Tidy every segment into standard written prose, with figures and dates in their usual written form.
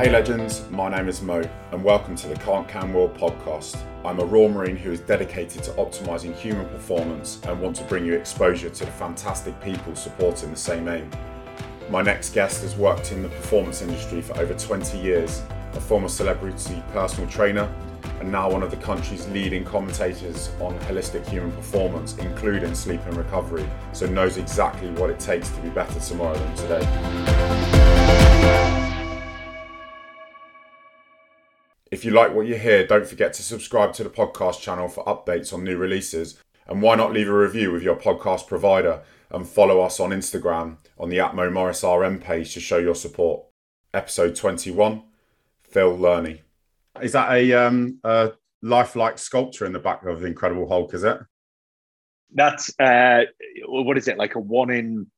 Hey legends, my name is Mo and welcome to the Can't Can World podcast. I'm a Royal Marine who is dedicated to optimising human performance and want to bring you exposure to the fantastic people supporting the same aim. My next guest has worked in the performance industry for over 20 years, a former celebrity personal trainer and now one of the country's leading commentators on holistic human performance, including sleep and recovery, so knows exactly what it takes to be better tomorrow than today. If you like what you hear, don't forget to subscribe to the podcast channel for updates on new releases. And why not leave a review with your podcast provider and follow us on Instagram on the @MoMorrisRM page to show your support. Episode 21, Phil Lerney. Is that a lifelike sculpture in the back of the Incredible Hulk, is it? That's, what is it, like a one in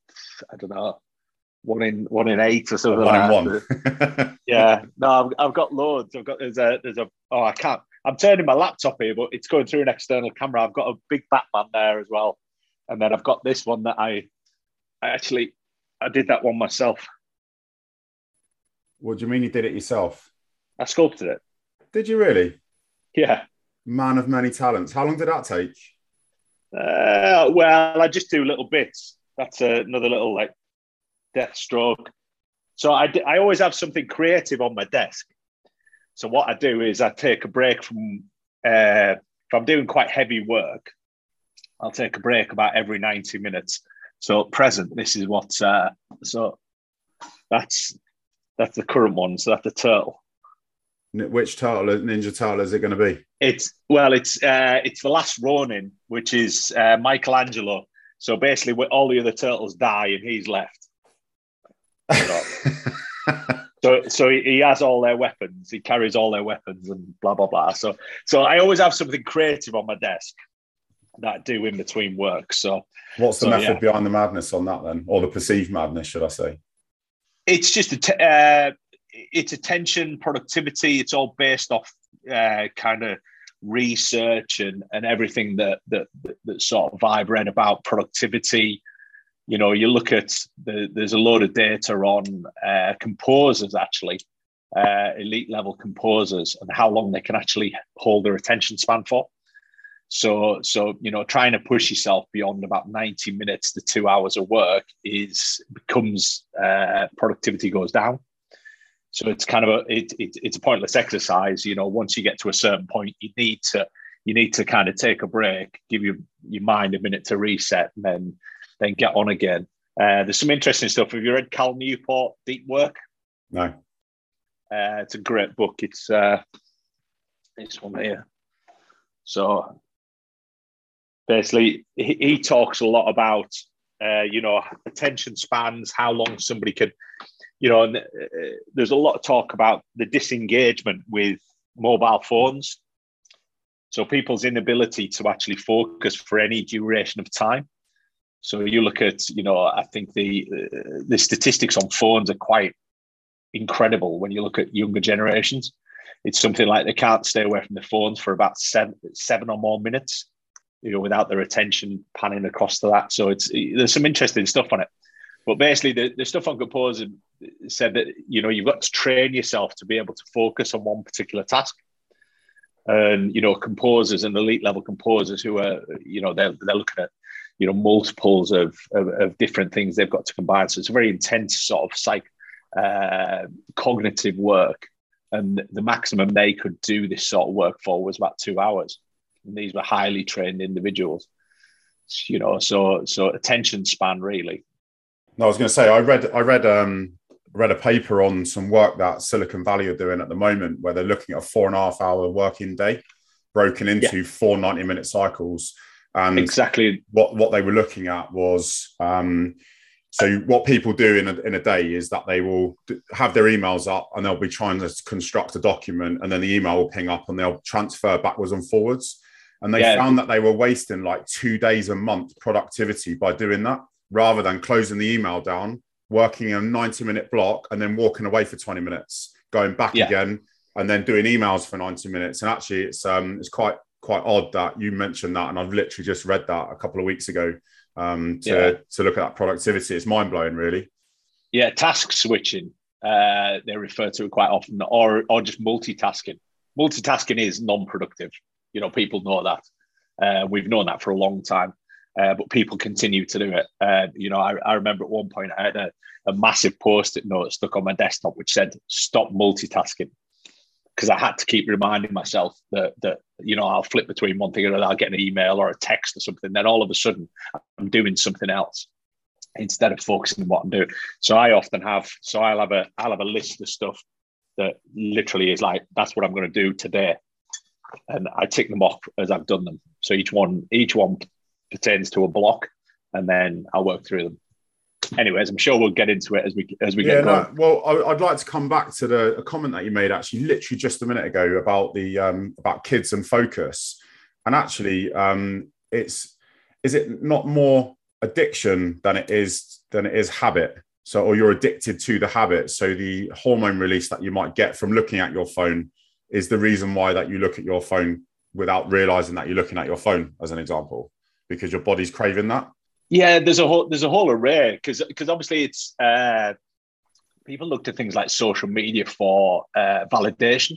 8 or something like that. 1 in 1. Yeah, no, I've got loads. I can't. I'm turning my laptop here, but it's going through an external camera. I've got a big Batman there as well, and then I've got this one that I did that one myself. What do you mean you did it yourself? I sculpted it. Did you really? Yeah. Man of many talents. How long did that take? Well, I just do little bits. That's another little like death stroke. So I always have something creative on my desk. So what I do is I take a break from, if I'm doing quite heavy work, I'll take a break about every 90 minutes. So at present, this is what, so that's the current one. So that's the turtle. Which turtle, Ninja Turtle, is it going to be? It's the Last Ronin, which is Michelangelo. So basically, all the other turtles die and he's left. So he has all their weapons. He carries all their weapons and blah blah blah. So I always have something creative on my desk that I do in between work. So what's the method behind the madness on that then, or the perceived madness, should I say? It's just it's attention, productivity. It's all based off kind of research and everything that sort of I've read about productivity. You know, you look at there's a load of data on composers, actually, elite level composers, and how long they can actually hold their attention span for. So you know, trying to push yourself beyond about 90 minutes to 2 hours of work becomes productivity goes down. So it's kind of it's a pointless exercise. You know, once you get to a certain point, you need to kind of take a break, give your mind a minute to reset, and then get on again. There's some interesting stuff. Have you read Cal Newport, Deep Work? No. It's a great book. It's this one here. So basically, he talks a lot about, you know, attention spans, how long somebody could, you know, and there's a lot of talk about the disengagement with mobile phones. So people's inability to actually focus for any duration of time. So you look at, you know, I think the statistics on phones are quite incredible when you look at younger generations. It's something like they can't stay away from the phones for about seven or more minutes, you know, without their attention panning across to that. So there's some interesting stuff on it. But basically, the stuff on composer said that, you know, you've got to train yourself to be able to focus on one particular task. And, you know, composers and elite level composers who are, you know, they're looking at, you know, multiples of different things they've got to combine. So it's a very intense sort of cognitive work. And the maximum they could do this sort of work for was about 2 hours. And these were highly trained individuals, you know, so attention span, really. No, I was going to say, I read a paper on some work that Silicon Valley are doing at the moment, where they're looking at a 4.5 hour working day broken into 4 90-minute cycles. And exactly what they were looking at was, so what people do in a day is that they will have their emails up and they'll be trying to construct a document, and then the email will ping up and they'll transfer backwards and forwards. And they found that they were wasting like 2 days a month productivity by doing that, rather than closing the email down, working a 90-minute block and then walking away for 20 minutes, going back again, and then doing emails for 90 minutes. And actually it's quite odd that you mentioned that. And I've literally just read that a couple of weeks ago to look at that productivity. It's mind blowing, really. Yeah, task switching. They refer to it quite often, or just multitasking. Multitasking is non-productive. You know, people know that. We've known that for a long time, but people continue to do it. You know, I remember at one point I had a massive post-it note stuck on my desktop which said, "Stop multitasking," because I had to keep reminding myself that you know, I'll flip between one thing or another. I'll get an email or a text or something, then all of a sudden I'm doing something else instead of focusing on what I'm doing. So I often have, I'll have a list of stuff that literally is like, that's what I'm going to do today, and I tick them off as I've done them. So each one pertains to a block, and then I'll work through them. Anyways, I'm sure we'll get into it as we get going. Well, I'd like to come back to a comment that you made actually literally just a minute ago about the about kids and focus, and actually, is it not more addiction than it is habit? So, or you're addicted to the habit. So the hormone release that you might get from looking at your phone is the reason why that you look at your phone without realizing that you're looking at your phone, as an example, because your body's craving that. Yeah, there's a whole array, because obviously it's people look to things like social media for validation.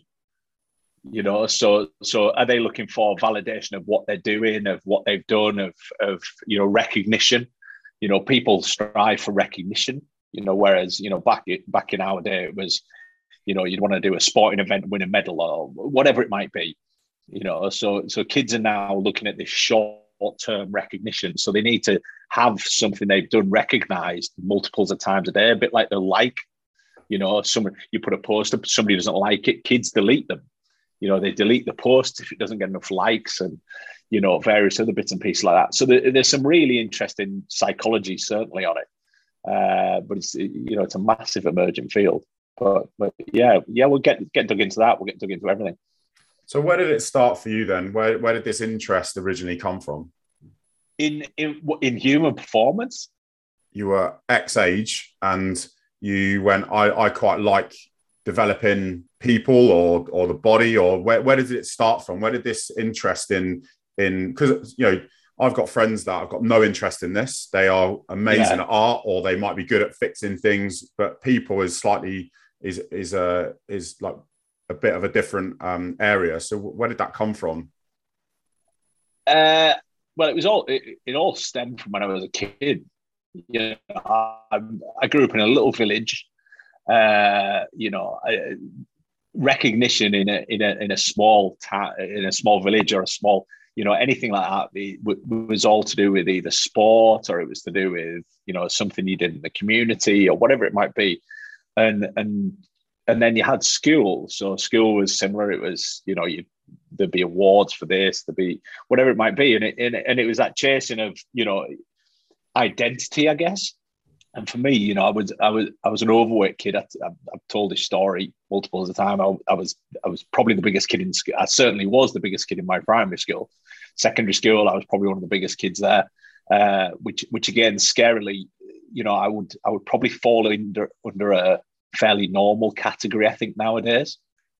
You know, so are they looking for validation of what they're doing, of what they've done, of you know, recognition? You know, people strive for recognition. You know, whereas, you know, back in our day it was, you know, you'd want to do a sporting event, win a medal, or whatever it might be. You know, so kids are now looking at this short-term recognition. So they need to have something they've done recognized multiples of times a day, a bit like the like. You know, you put a post up, somebody doesn't like it, kids delete them. You know, they delete the post if it doesn't get enough likes, and, you know, various other bits and pieces like that. So there's some really interesting psychology certainly on it. But it's, you know, it's a massive emerging field. But yeah, we'll get dug into that. We'll get dug into everything. So where did it start for you then? Where did this interest originally come from? In human performance? You were X age and you went, I quite like developing people or the body, or where did it start from? Where did this interest in, because, you know, I've got friends that have got no interest in this. They are amazing at art, or they might be good at fixing things, but people is slightly is like a bit of a different area. So where did that come from? Well, it all stemmed from when I was a kid. You know, I grew up in a little village. You know, recognition in a small in a small village, or a small, you know, anything like that, it was all to do with either sport, or it was to do with, you know, something you did in the community, or whatever it might be. And then you had school. So school was similar. It was, you know, there'd be awards for this, there'd be whatever it might be. And it was that chasing of, you know, identity, I guess. And for me, you know, I was an overweight kid. I've told this story multiple of the time. I was probably the biggest kid in school. I certainly was the biggest kid in my primary school. Secondary school, I was probably one of the biggest kids there. Which again, scarily, you know, I would probably fall under a fairly normal category, I think, nowadays.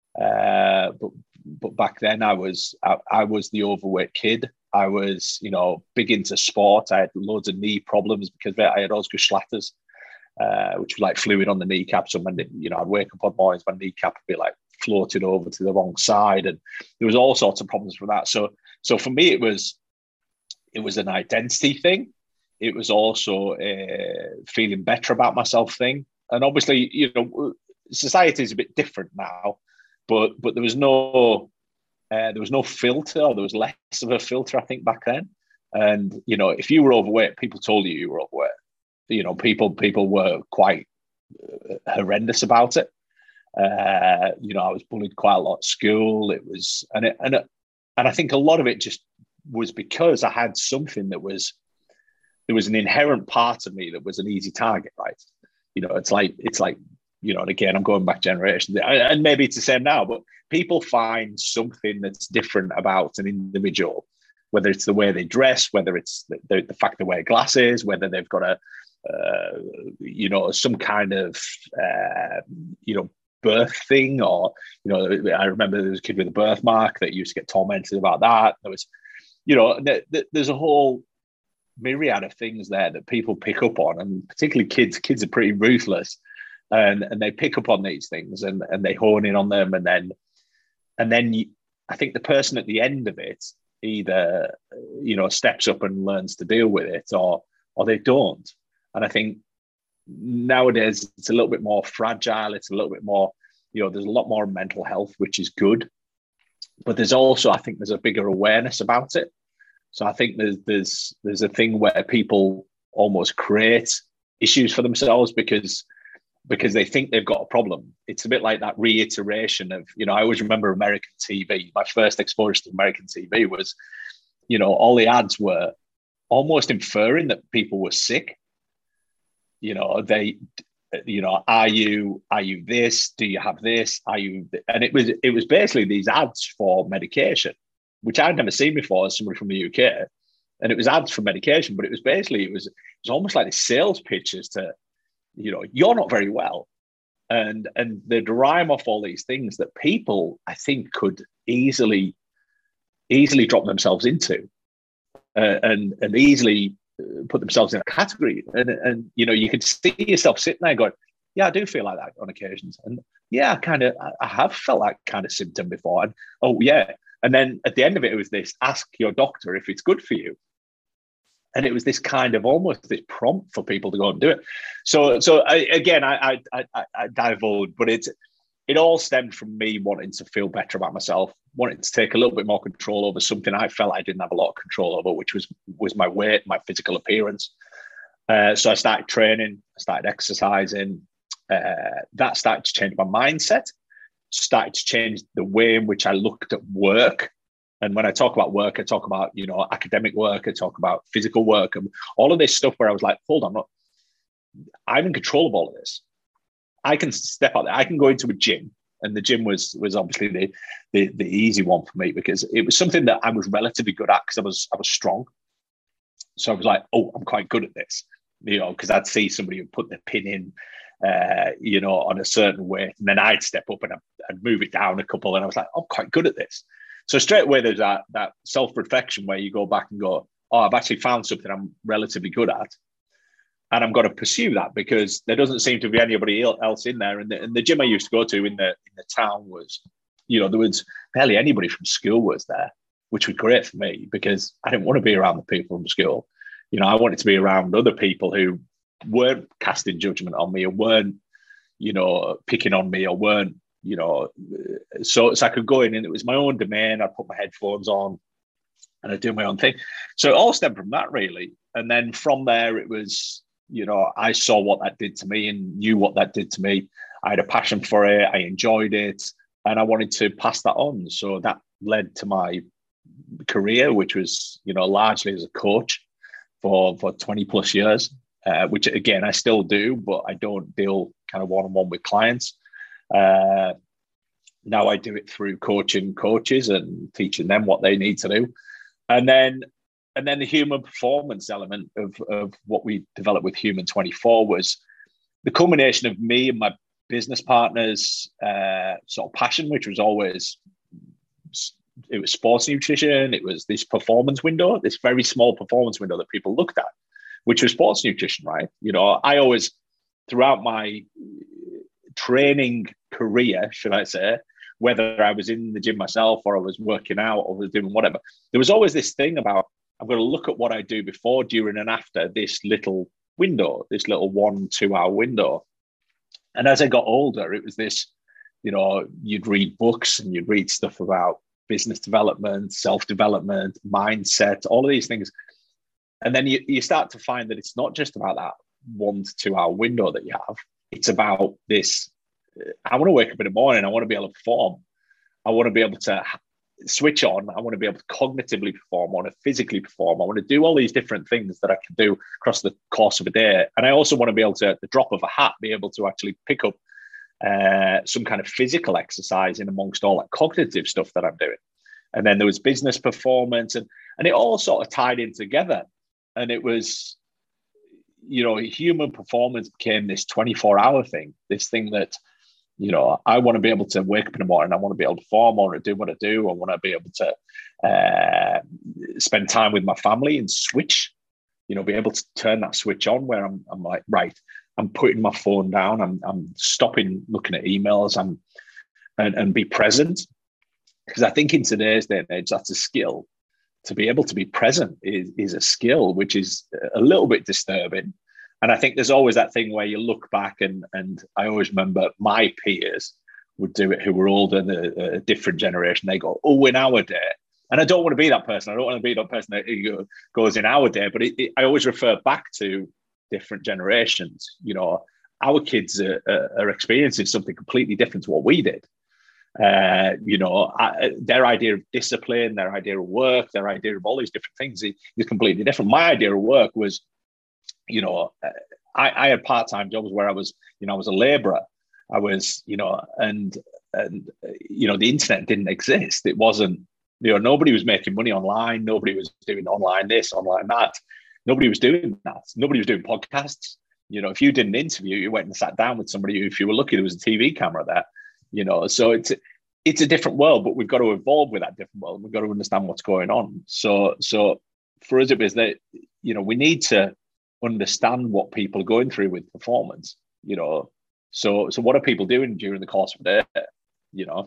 But back then, I was the overweight kid. I was, you know, big into sport. I had loads of knee problems because I had Osgood-Schlatters, which was like fluid on the kneecap. So when, you know, I'd wake up on mornings, my kneecap would be like floated over to the wrong side, and there was all sorts of problems with that. So for me, it was an identity thing. It was also a feeling better about myself thing. And obviously, you know, society is a bit different now, but there was no filter, or there was less of a filter, I think, back then. And, you know, if you were overweight, people told you were overweight. You know, people were quite horrendous about it. You know, I was bullied quite a lot at school. It was, and I think a lot of it just was because I had something there was an inherent part of me that was an easy target, right? You know, it's like, you know, and again, I'm going back generations, and maybe it's the same now, but people find something that's different about an individual, whether it's the way they dress, whether it's the fact they wear glasses, whether they've got you know, some kind of, you know, birth thing, or, you know, I remember there was a kid with a birthmark that used to get tormented about that. There was, you know, there's a whole myriad of things there that people pick up on, and particularly kids are pretty ruthless. and they pick up on these things and they hone in on them, and then I think the person at the end of it either steps up and learns to deal with it, or they don't. And I think nowadays it's a little bit more fragile. It's a little bit more, there's a lot more mental health, which is good, but there's also, I think there's a bigger awareness about it. So I think there's a thing where people almost create issues for themselves because they think they've got a problem. It's a bit like that reiteration of, I always remember American TV. My first exposure to American TV was, all the ads were almost inferring that people were sick. Are you this? Do you have this? Are you? And it was basically these ads for medication, which I'd never seen before as somebody from the UK. And it was ads for medication, but it was almost like the sales pitches to, you're not very well. And they rhyme off all these things that people, I think, could easily drop themselves into and easily put themselves in a category. And you could see yourself sitting there going, yeah, I do feel like that on occasions. And yeah, I have felt that kind of symptom before. And oh, yeah. And then at the end of it, it was this, ask your doctor if it's good for you. And it was this kind of almost this prompt for people to go and do it. So I divulged, but it all stemmed from me wanting to feel better about myself, wanting to take a little bit more control over something I felt I didn't have a lot of control over, which was my weight, my physical appearance. So I started training, I started exercising. That started to change my mindset, started to change the way in which I looked at work. And when I talk about work, I talk about, academic work, I talk about physical work, and all of this stuff where I was like, hold on, I'm in control of all of this. I can step out there. I can go into a gym. And the gym was obviously the easy one for me because it was something that I was relatively good at because I was strong. So I was like, oh, I'm quite good at this, because I'd see somebody who put the pin in, on a certain weight, and then I'd step up and I'd move it down a couple, and I was like, I'm quite good at this. So straight away, there's that self-reflection where you go back and go, oh, I've actually found something I'm relatively good at. And I'm going to pursue that because there doesn't seem to be anybody else in there. And the gym I used to go to in the town was, there was barely anybody from school was there, which was great for me because I didn't want to be around the people from school. I wanted to be around other people who weren't casting judgment on me or weren't, picking on me or weren't, so I could go in and it was my own domain. I'd put my headphones on and I'd do my own thing. So it all stemmed from that really. And then from there, it was, I saw what that did to me and knew what that did to me. I had a passion for it. I enjoyed it and I wanted to pass that on. So that led to my career, which was, largely as a coach for 20 plus years, which again, I still do, but I don't deal kind of one-on-one with clients. Now I do it through coaching coaches and teaching them what they need to do. And then the human performance element of what we developed with Human 24 was the culmination of me and my business partners' sort of passion, which was always, it was sports nutrition. It was this performance window, this very small performance window that people looked at, which was sports nutrition, right? I always, throughout my training career, should I say, whether I was in the gym myself or I was working out or was doing whatever, there was always this thing about, I'm going to look at what I do before, during, and after this little window, this little 1-2 hour window. And as I got older, it was this, you'd read books and you'd read stuff about business development, self-development, mindset, all of these things. And then you start to find that it's not just about that 1 to 2 hour window that you have. It's about this, I want to wake up in the morning, I want to be able to perform. I want to be able to switch on. I want to be able to cognitively perform. I want to physically perform. I want to do all these different things that I can do across the course of a day. And I also want to be able to, at the drop of a hat, be able to actually pick up some kind of physical exercise in amongst all that cognitive stuff that I'm doing. And then there was business performance and it all sort of tied in together. And it was, human performance became this 24-hour thing, this thing that, I want to be able to wake up in the morning. I want to be able to perform. I want to do what I do. I want to be able to spend time with my family and switch, be able to turn that switch on where I'm like, right, I'm putting my phone down. I'm stopping looking at emails. And be present, because I think in today's day and age, that's a skill. To be able to be present is a skill, which is a little bit disturbing. And I think there's always that thing where you look back, and I always remember my peers would do it who were older, a different generation. They go, oh, in our day. And I don't want to be that person. I don't want to be that person that goes in our day. But I always refer back to different generations. You know, our kids are experiencing something completely different to what we did. You know, their idea of discipline, their idea of work, their idea of all these different things is completely different. My idea of work was, you know, I had part-time jobs where I was a laborer. I was, you know, and you know, the internet didn't exist. It wasn't, you know, nobody was making money online. Nobody was doing online this, online that. Nobody was doing that. Nobody was doing podcasts. You know, if you did an interview, you went and sat down with somebody. If you were lucky, there was a TV camera there. You know, so it's a different world, but we've got to evolve with that different world. We've got to understand what's going on. So for us, it was that, you know, we need to understand what people are going through with performance. You know, so what are people doing during the course of a day? You know,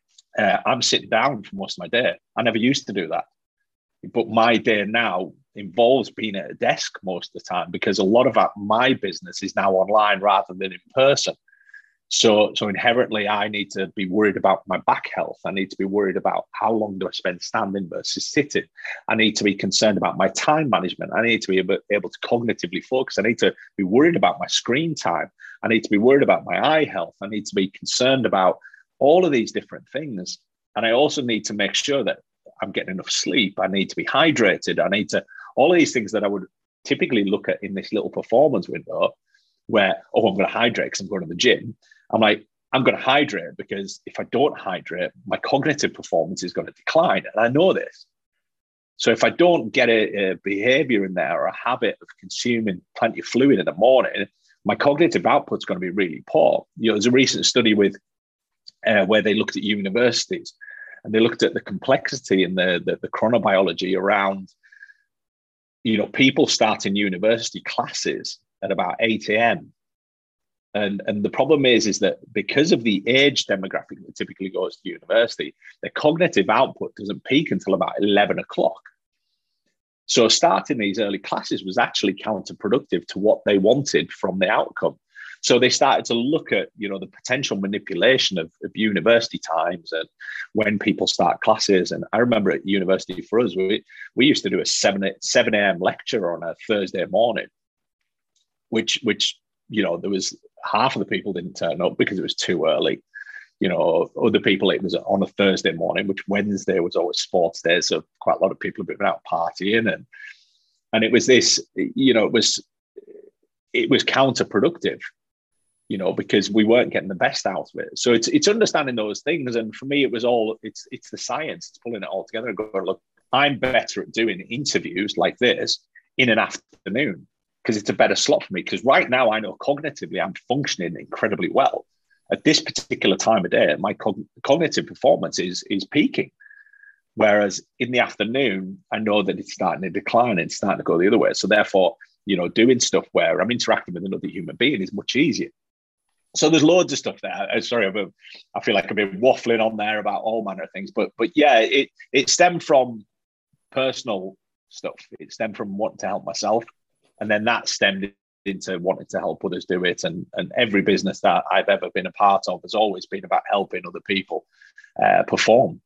I'm sitting down for most of my day. I never used to do that, but my day now involves being at a desk most of the time, because a lot of my business is now online rather than in person. So inherently, I need to be worried about my back health. I need to be worried about how long do I spend standing versus sitting. I need to be concerned about my time management. I need to be able to cognitively focus. I need to be worried about my screen time. I need to be worried about my eye health. I need to be concerned about all of these different things. And I also need to make sure that I'm getting enough sleep. I need to be hydrated. I need to, all of these things that I would typically look at in this little performance window where, oh, I'm going to hydrate because I'm going to the gym. I'm like, I'm going to hydrate because if I don't hydrate, my cognitive performance is going to decline. And I know this. So if I don't get a behavior in there or a habit of consuming plenty of fluid in the morning, my cognitive output is going to be really poor. You know, there's a recent study with where they looked at universities, and they looked at the complexity and the chronobiology around, you know, people starting university classes at about 8 a.m. And the problem is that because of the age demographic that typically goes to university, their cognitive output doesn't peak until about 11 o'clock. So starting these early classes was actually counterproductive to what they wanted from the outcome. So they started to look at, you know, the potential manipulation of university times and when people start classes. And I remember at university for us, we used to do a 7 a.m. lecture on a Thursday morning, which you know, there was half of the people didn't turn up because it was too early. You know, other people, it was on a Thursday morning, which Wednesday was always sports day. So quite a lot of people have been out partying. And it was this, you know, it was counterproductive, you know, because we weren't getting the best out of it. So it's understanding those things. And for me, it was it's the science. It's pulling it all together and going, look, I'm better at doing interviews like this in an afternoon, because it's a better slot for me. Because right now I know cognitively I'm functioning incredibly well. At this particular time of day, my cognitive performance is peaking. Whereas in the afternoon, I know that it's starting to decline and it's starting to go the other way. So therefore, you know, doing stuff where I'm interacting with another human being is much easier. So there's loads of stuff there. Sorry, I feel like I've been waffling on there about all manner of things. But yeah, it stemmed from personal stuff. It stemmed from wanting to help myself. And then that stemmed into wanting to help others do it. And every business that I've ever been a part of has always been about helping other people perform.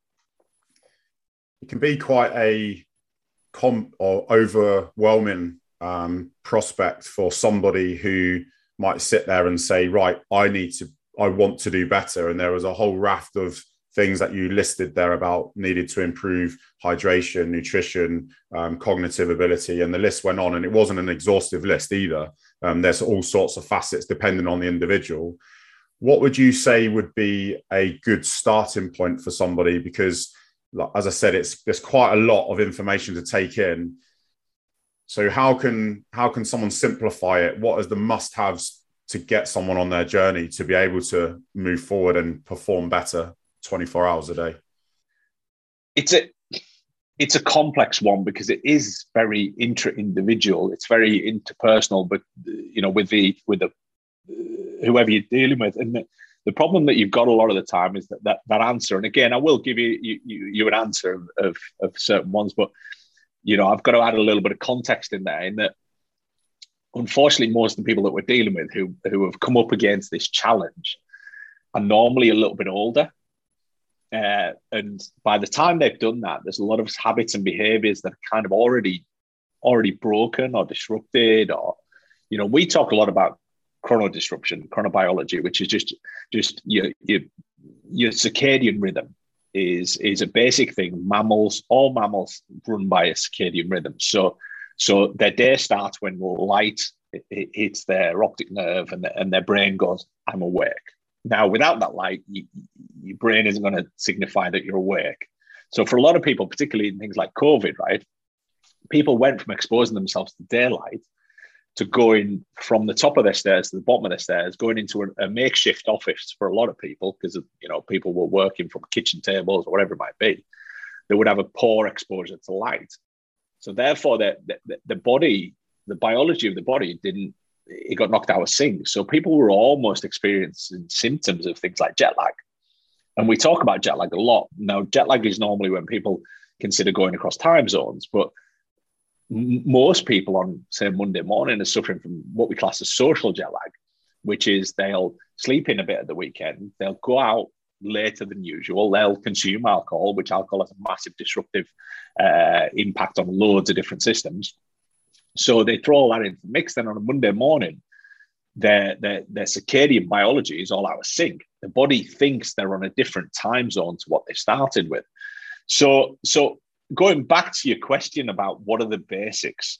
It can be quite a or overwhelming prospect for somebody who might sit there and say, right, I want to do better. And there was a whole raft of things that you listed there about needed to improve hydration, nutrition, cognitive ability, and the list went on. And it wasn't an exhaustive list either. There's all sorts of facets depending on the individual. What would you say would be a good starting point for somebody? Because, as I said, there's quite a lot of information to take in. So how can someone simplify it? What are the must-haves to get someone on their journey to be able to move forward and perform better 24 hours a day? It's a complex one because it is very intra-individual. It's very interpersonal, but you know, with the whoever you're dealing with. And the problem that you've got a lot of the time is that answer. And again, I will give you an answer of certain ones, but I've got to add a little bit of context in there, in that unfortunately most of the people that we're dealing with who have come up against this challenge are normally a little bit older. And by the time they've done that, there's a lot of habits and behaviors that are kind of already broken or disrupted. Or, we talk a lot about chronodisruption, chronobiology, which is just your circadian rhythm is a basic thing. All mammals run by a circadian rhythm. So their day starts when light hits their optic nerve, and their brain goes, "I'm awake." Now, without that light, your brain isn't going to signify that you're awake. So for a lot of people, particularly in things like COVID, right, people went from exposing themselves to daylight to going from the top of their stairs to the bottom of their stairs, going into a makeshift office for a lot of people, because people were working from kitchen tables or whatever it might be. They would have a poor exposure to light. So therefore, the body, the biology of the body it got knocked out of sync. So people were almost experiencing symptoms of things like jet lag. And we talk about jet lag a lot. Now, jet lag is normally when people consider going across time zones, but most people on, say, Monday morning are suffering from what we class as social jet lag, which is they'll sleep in a bit at the weekend, they'll go out later than usual, they'll consume alcohol, which alcohol has a massive disruptive impact on loads of different systems. So they throw all that into the mix. Then on a Monday morning, their circadian biology is all out of sync. The body thinks they're on a different time zone to what they started with. So going back to your question about what are the basics,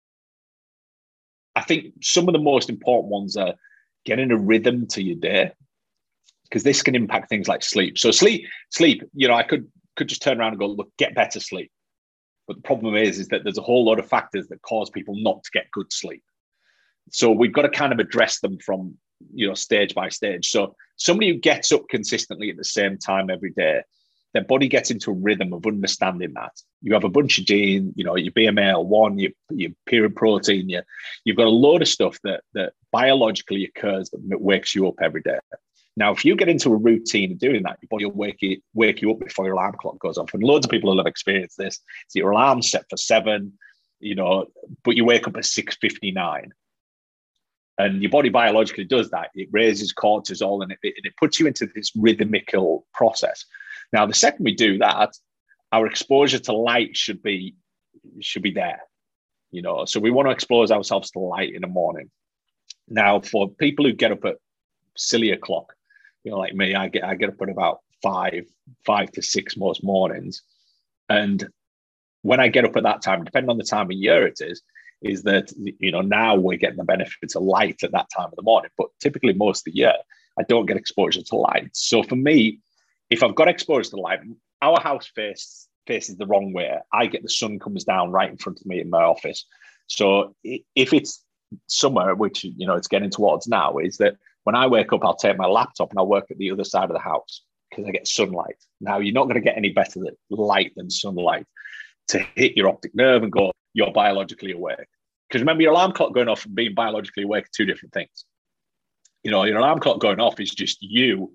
I think some of the most important ones are getting a rhythm to your day, because this can impact things like sleep. So sleep, I could just turn around and go, look, get better sleep. But the problem is that there's a whole lot of factors that cause people not to get good sleep. So we've got to kind of address them from, stage by stage. So somebody who gets up consistently at the same time every day, their body gets into a rhythm of understanding that. You have a bunch of genes, your BMAL1, your period protein, you've got a load of stuff that biologically occurs that wakes you up every day. Now, if you get into a routine of doing that, your body will wake you up before your alarm clock goes off. And loads of people will have experienced this. So your alarm's set for 7, but you wake up at 6:59. And your body biologically does that. It raises cortisol and it puts you into this rhythmical process. Now, the second we do that, our exposure to light should be there. So we want to expose ourselves to light in the morning. Now, for people who get up at silly o'clock, like me, I get up at about 5 to 6 most mornings. And when I get up at that time, depending on the time of year it is that, now we're getting the benefits of light at that time of the morning. But typically most of the year, I don't get exposure to light. So for me, if I've got exposure to light, our house faces the wrong way. I get the sun comes down right in front of me in my office. So if it's summer, which, it's getting towards now, is that when I wake up, I'll take my laptop and I'll work at the other side of the house because I get sunlight. Now, you're not going to get any better light than sunlight to hit your optic nerve and go, you're biologically awake. Because remember, your alarm clock going off and being biologically awake are two different things. Your alarm clock going off is just you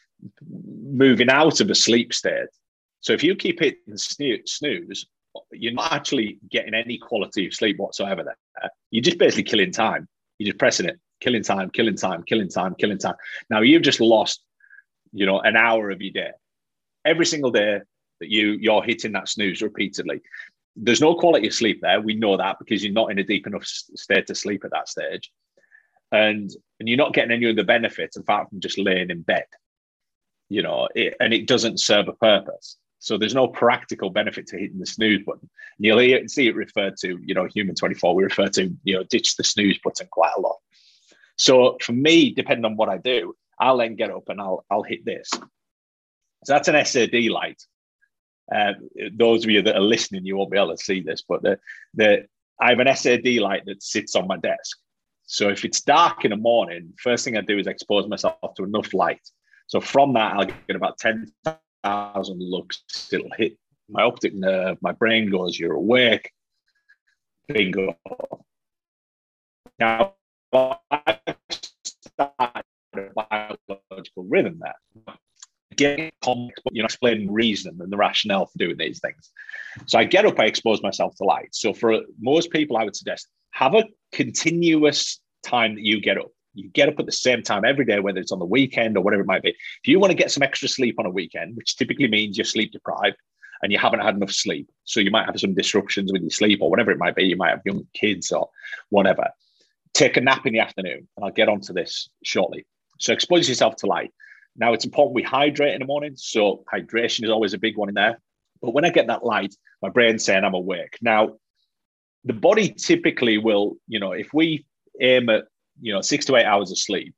moving out of a sleep state. So if you keep hitting snooze, you're not actually getting any quality of sleep whatsoever there. You're just basically killing time. You're just pressing it, killing time. Now you've just lost, an hour of your day. Every single day that you're hitting that snooze repeatedly. There's no quality of sleep there. We know that because you're not in a deep enough state to sleep at that stage. And you're not getting any of the benefits apart from just laying in bed. And it doesn't serve a purpose. So there's no practical benefit to hitting the snooze button. And you'll see it referred to, Human 24, we refer to, ditch the snooze button quite a lot. So for me, depending on what I do, I'll then get up and I'll hit this. So that's an SAD light. Those of you that are listening, you won't be able to see this, but I have an SAD light that sits on my desk. So if it's dark in the morning, first thing I do is expose myself to enough light. So from that, I'll get about 10,000 lux. It'll hit my optic nerve. My brain goes, you're awake. Bingo. Now, I've started a biological rhythm there. Getting complex, but explaining reason and the rationale for doing these things. So I get up, I expose myself to light. So for most people, I would suggest have a continuous time that you get up. You get up at the same time every day, whether it's on the weekend or whatever it might be. If you want to get some extra sleep on a weekend, which typically means you're sleep deprived and you haven't had enough sleep, so you might have some disruptions with your sleep or whatever it might be. You might have young kids or whatever. Take a nap in the afternoon, and I'll get onto this shortly. So expose yourself to light. Now, it's important we hydrate in the morning. So hydration is always a big one in there. But when I get that light, my brain's saying I'm awake. Now, the body typically will, if we aim at, 6 to 8 hours of sleep,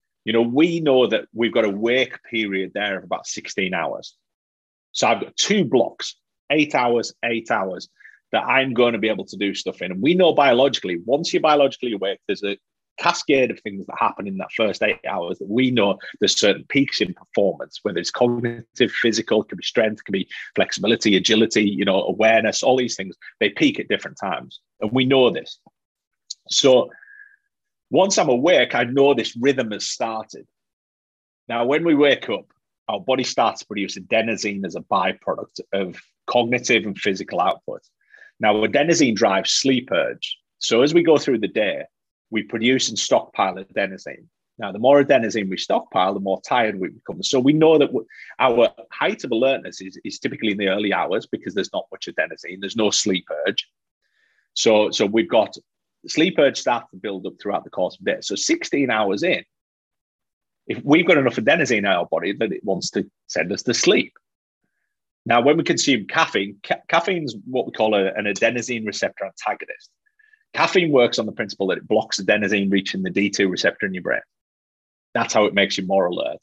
we know that we've got a wake period there of about 16 hours. So I've got 2 blocks, 8 hours, that I'm going to be able to do stuff in. And we know biologically, once you're biologically awake, there's a cascade of things that happen in that first 8 hours that we know there's certain peaks in performance, whether it's cognitive, physical, could be strength, could be flexibility, agility, awareness, all these things, they peak at different times. And we know this. So once I'm awake, I know this rhythm has started. Now, when we wake up, our body starts to produce adenosine as a byproduct of cognitive and physical output. Now, adenosine drives sleep urge. So as we go through the day, we produce and stockpile adenosine. Now, the more adenosine we stockpile, the more tired we become. So we know that our height of alertness is typically in the early hours because there's not much adenosine. There's no sleep urge. So we've got sleep urge start to build up throughout the course of the day. So 16 hours in, if we've got enough adenosine in our body that it wants to send us to sleep. Now, when we consume caffeine, caffeine's what we call an adenosine receptor antagonist. Caffeine works on the principle that it blocks adenosine reaching the D2 receptor in your brain. That's how it makes you more alert.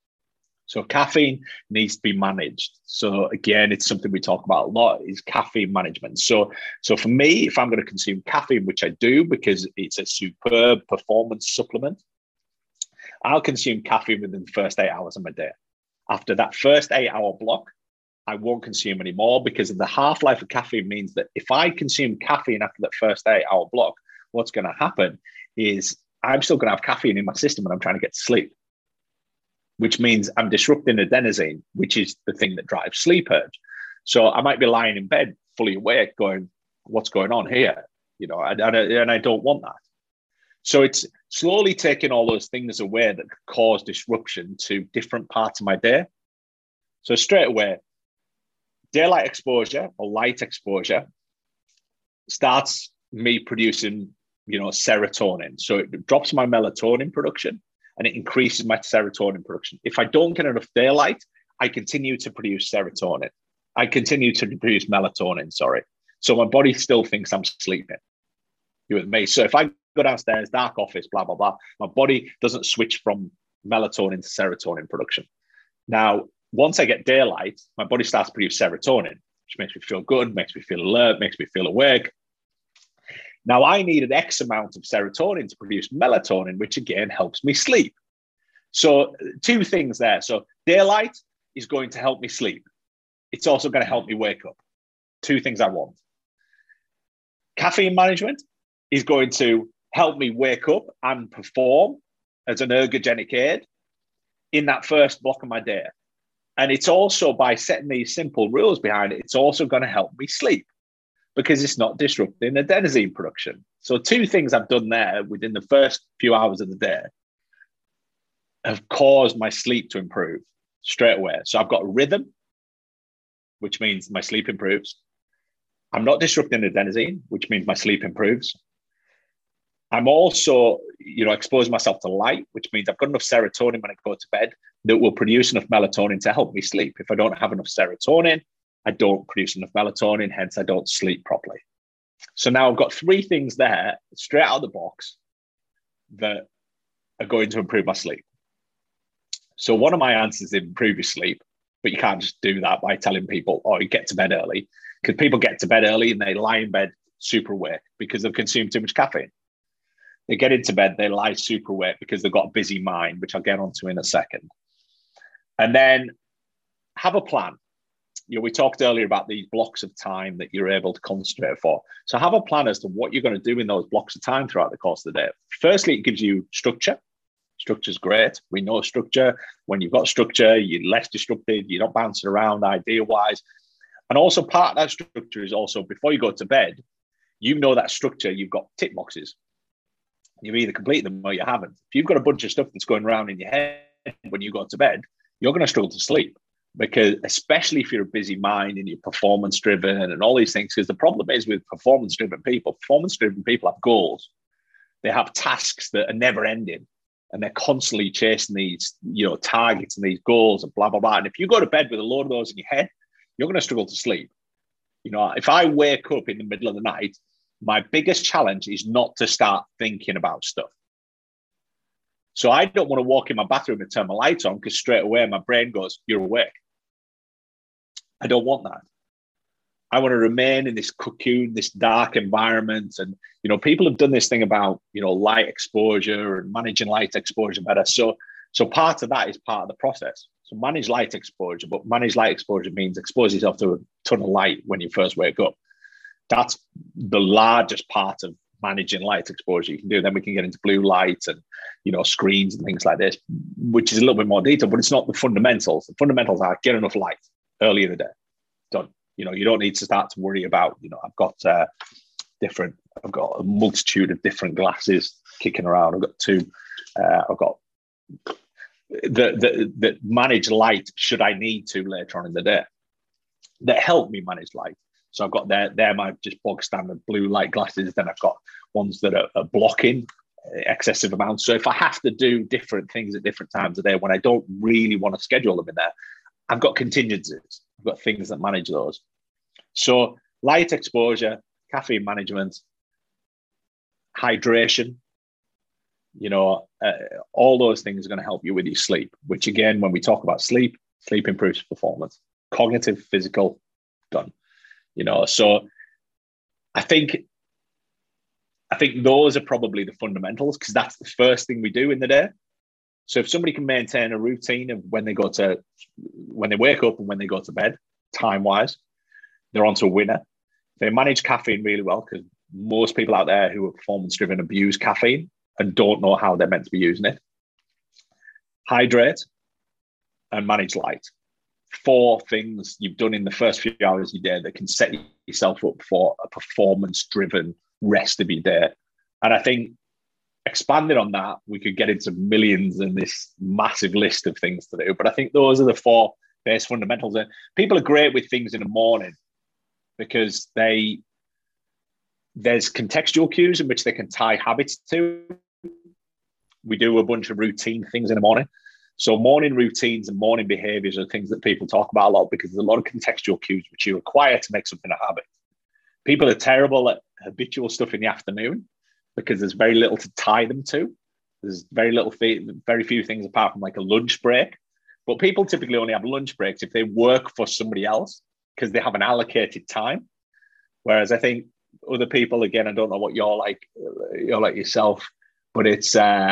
So caffeine needs to be managed. So again, it's something we talk about a lot, is caffeine management. So for me, if I'm going to consume caffeine, which I do because it's a superb performance supplement, I'll consume caffeine within the first 8 hours of my day. After that first 8 hour block, I won't consume anymore because the half-life of caffeine means that if I consume caffeine after that first 8 hour block, what's going to happen is I'm still going to have caffeine in my system when I'm trying to get to sleep, which means I'm disrupting adenosine, which is the thing that drives sleep urge. So I might be lying in bed fully awake going, what's going on here? And I don't want that. So it's slowly taking all those things away that could cause disruption to different parts of my day. So straight away, daylight exposure or light exposure starts me producing, serotonin. So it drops my melatonin production and it increases my serotonin production. If I don't get enough daylight, I continue to produce serotonin. I continue to produce melatonin, So my body still thinks I'm sleeping. You with me? So if I go downstairs, dark office, blah, blah, blah, my body doesn't switch from melatonin to serotonin production. Now, once I get daylight, my body starts to produce serotonin, which makes me feel good, makes me feel alert, makes me feel awake. Now, I need an X amount of serotonin to produce melatonin, which again helps me sleep. So 2 things there. So daylight is going to help me sleep. It's also going to help me wake up. 2 things I want. Caffeine management is going to help me wake up and perform as an ergogenic aid in that first block of my day. And it's also, by setting these simple rules behind it, it's also going to help me sleep because it's not disrupting adenosine production. So 2 things I've done there within the first few hours of the day have caused my sleep to improve straight away. So I've got a rhythm, which means my sleep improves. I'm not disrupting adenosine, which means my sleep improves. I'm also, exposing myself to light, which means I've got enough serotonin when I go to bed that will produce enough melatonin to help me sleep. If I don't have enough serotonin, I don't produce enough melatonin, hence I don't sleep properly. So now I've got 3 things there straight out of the box that are going to improve my sleep. So one of my answers is improve your sleep, but you can't just do that by telling people, you get to bed early, because people get to bed early and they lie in bed super awake because they've consumed too much caffeine. They get into bed, they lie super awake because they've got a busy mind, which I'll get onto in a second. And then have a plan. We talked earlier about these blocks of time that you're able to concentrate for. So have a plan as to what you're going to do in those blocks of time throughout the course of the day. Firstly, it gives you structure. Structure's great. We know structure. When you've got structure, you're less disrupted. You're not bouncing around idea-wise. And also part of that structure is also before you go to bed, you know that structure, you've got tick boxes. You've either completed them or you haven't. If you've got a bunch of stuff that's going around in your head when you go to bed, you're going to struggle to sleep, because especially if you're a busy mind and you're performance driven and all these things, because the problem is with performance driven people have goals. They have tasks that are never ending and they're constantly chasing these, targets and these goals and blah, blah, blah. And if you go to bed with a load of those in your head, you're going to struggle to sleep. If I wake up in the middle of the night, my biggest challenge is not to start thinking about stuff. So I don't want to walk in my bathroom and turn my lights on, because straight away my brain goes, you're awake. I don't want that. I want to remain in this cocoon, this dark environment. And, people have done this thing about, light exposure and managing light exposure better. So part of that is part of the process. So manage light exposure, but manage light exposure means expose yourself to a ton of light when you first wake up. That's the largest part of managing light exposure you can do. Then we can get into blue light and, screens and things like this, which is a little bit more detailed, but it's not the fundamentals. The fundamentals are get enough light early in the day. Done. You don't need to start to worry about, I've got a multitude of different glasses kicking around. I've got two, I've got that manage light should I need to later on in the day, that help me manage light. So I've got they're my just bog standard blue light glasses. Then I've got ones that are blocking excessive amounts. So if I have to do different things at different times of day when I don't really want to schedule them in there, I've got contingencies. I've got things that manage those. So light exposure, caffeine management, hydration, all those things are going to help you with your sleep, which again, when we talk about sleep improves performance, cognitive, physical, done. So I think those are probably the fundamentals, because that's the first thing we do in the day. So if somebody can maintain a routine of when they wake up and when they go to bed, time-wise, they're onto a winner. They manage caffeine really well, because most people out there who are performance-driven abuse caffeine and don't know how they're meant to be using it. Hydrate and manage light. 4 things you've done in the first few hours of your day that can set yourself up for a performance-driven rest of your day. And I think expanding on that, we could get into millions and this massive list of things to do. But I think those are the 4 base fundamentals. And people are great with things in the morning because there's contextual cues in which they can tie habits to. We do a bunch of routine things in the morning. So morning routines and morning behaviors are things that people talk about a lot, because there's a lot of contextual cues which you require to make something a habit. People are terrible at habitual stuff in the afternoon because there's very little to tie them to. There's very few things apart from like a lunch break. But people typically only have lunch breaks if they work for somebody else, because they have an allocated time. Whereas I think other people, again, I don't know what you're like yourself, but it's,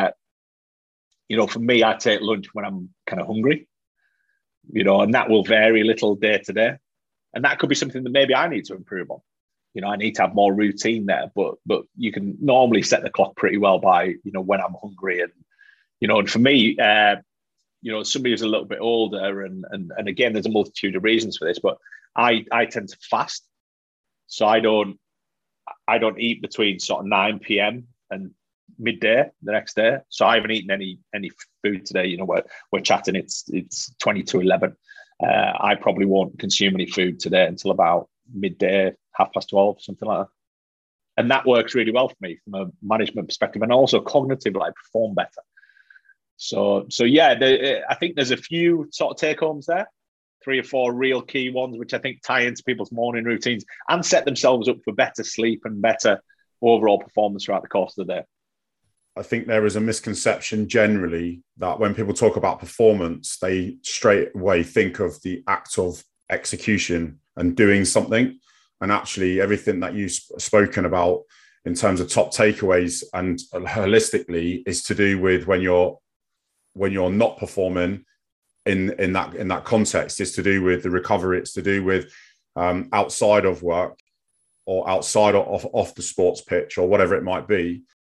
for me, I take lunch when I'm kind of hungry, and that will vary a little day to day. And that could be something that maybe I need to improve on. I need to have more routine there, but you can normally set the clock pretty well by, when I'm hungry. And, and for me, somebody who's a little bit older and again, there's a multitude of reasons for this, but I tend to fast. So I don't eat between sort of 9 p.m. and midday the next day. So I haven't eaten any food today. We're chatting, it's 20 to 11. I probably won't consume any food today until about midday, 12:30, something like that. And that works really well for me from a management perspective, and also cognitively, I perform better. So yeah, I think there's a few sort of take homes there, 3 or 4 real key ones, which I think tie into people's morning routines and set themselves up for better sleep and better overall performance throughout the course of the day. I think there is a misconception generally that when people talk about performance, they straight away think of the act of execution and doing something. And actually everything that you've spoken about in terms of top takeaways and holistically is to do with when you're not performing in that context. It's to do with the recovery. It's to do with outside of work or outside of off the sports pitch or whatever it might be.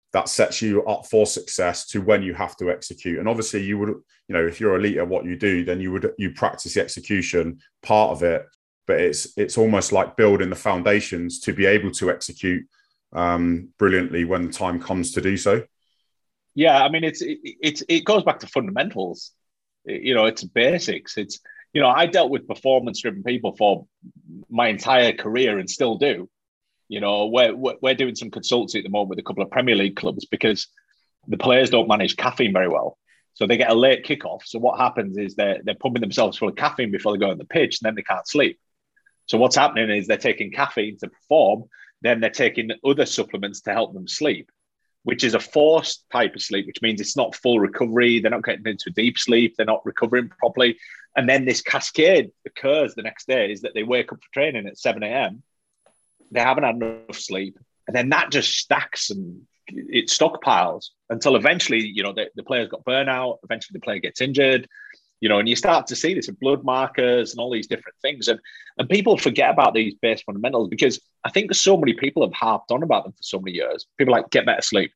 that sets you up for success to when you have to execute. And obviously you would, you know, if you're elite at what you do, then you practice the execution part of it, but it's almost like building the foundations to be able to execute brilliantly when the time comes to do so. Yeah, I mean, it goes back to fundamentals. You know, it's basics. It's, you know, I dealt with performance-driven people for my entire career and still do. You know, we're doing some consultancy at the moment with a couple of Premier League clubs because the players don't manage caffeine very well. So they get a late kickoff. So what happens is they're pumping themselves full of caffeine before they go on the pitch, and then they can't sleep. So what's happening is they're taking caffeine to perform, then they're taking other supplements to help them sleep, which is a forced type of sleep, which means it's not full recovery. They're not getting into deep sleep. They're not recovering properly. And then this cascade occurs the next day is that they wake up for training at 7 a.m. They haven't had enough sleep. And then that just stacks and it stockpiles until eventually, you know, the player's got burnout. Eventually the player gets injured, you know, and you start to see this in blood markers and all these different things. And people forget about these base fundamentals because I think so many people have harped on about them for so many years. People like, get better sleep.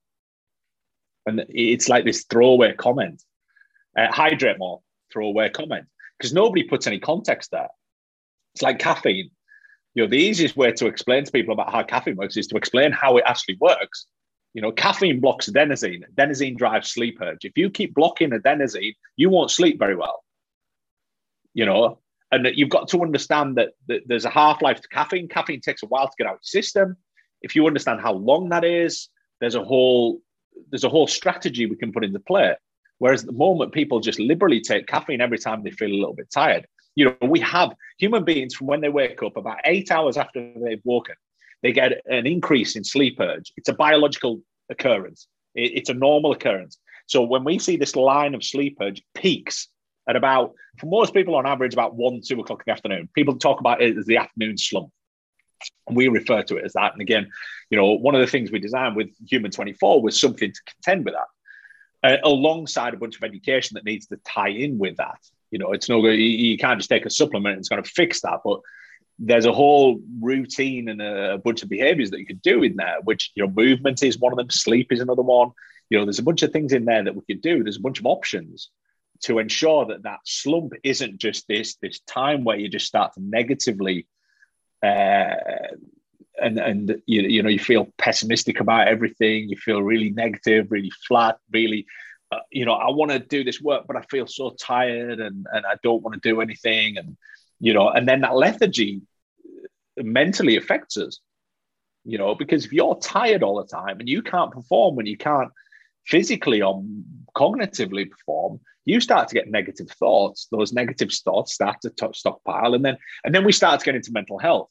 And it's like this throwaway comment. Hydrate more, throwaway comment. Because nobody puts any context there. It's like caffeine. You know, the easiest way to explain to people about how caffeine works is to explain how it actually works. You know, caffeine blocks adenosine. Adenosine drives sleep urge. If you keep blocking adenosine, you won't sleep very well. You know, and you've got to understand that there's a half-life to caffeine. Caffeine takes a while to get out of your system. If you understand how long that is, there's a whole strategy we can put into play. Whereas at the moment, people just liberally take caffeine every time they feel a little bit tired. You know, we have human beings from when they wake up, about 8 hours after they've woken, they get an increase in sleep urge. It's a biological occurrence. It's a normal occurrence. So when we see this line of sleep urge peaks at about, for most people on average, about 1, 2 o'clock in the afternoon, people talk about it as the afternoon slump. And we refer to it as that. And again, you know, one of the things we designed with Human 24 was something to contend with that, alongside a bunch of education that needs to tie in with that. You know, it's no good. You can't just take a supplement and it's going to fix that. But there's a whole routine and a bunch of behaviors that you could do in there, which, you know, movement is one of them. Sleep is another one. You know, there's a bunch of things in there that we could do. There's a bunch of options to ensure that that slump isn't just this time where you just start to negatively and you know, you feel pessimistic about everything. You feel really negative, really flat, really, you know, I want to do this work, but I feel so tired and I don't want to do anything. And, you know, and then that lethargy mentally affects us, you know, because if you're tired all the time and you can't perform, when you can't physically or cognitively perform, you start to get negative thoughts. Those negative thoughts start to stockpile. And then we start to get into mental health,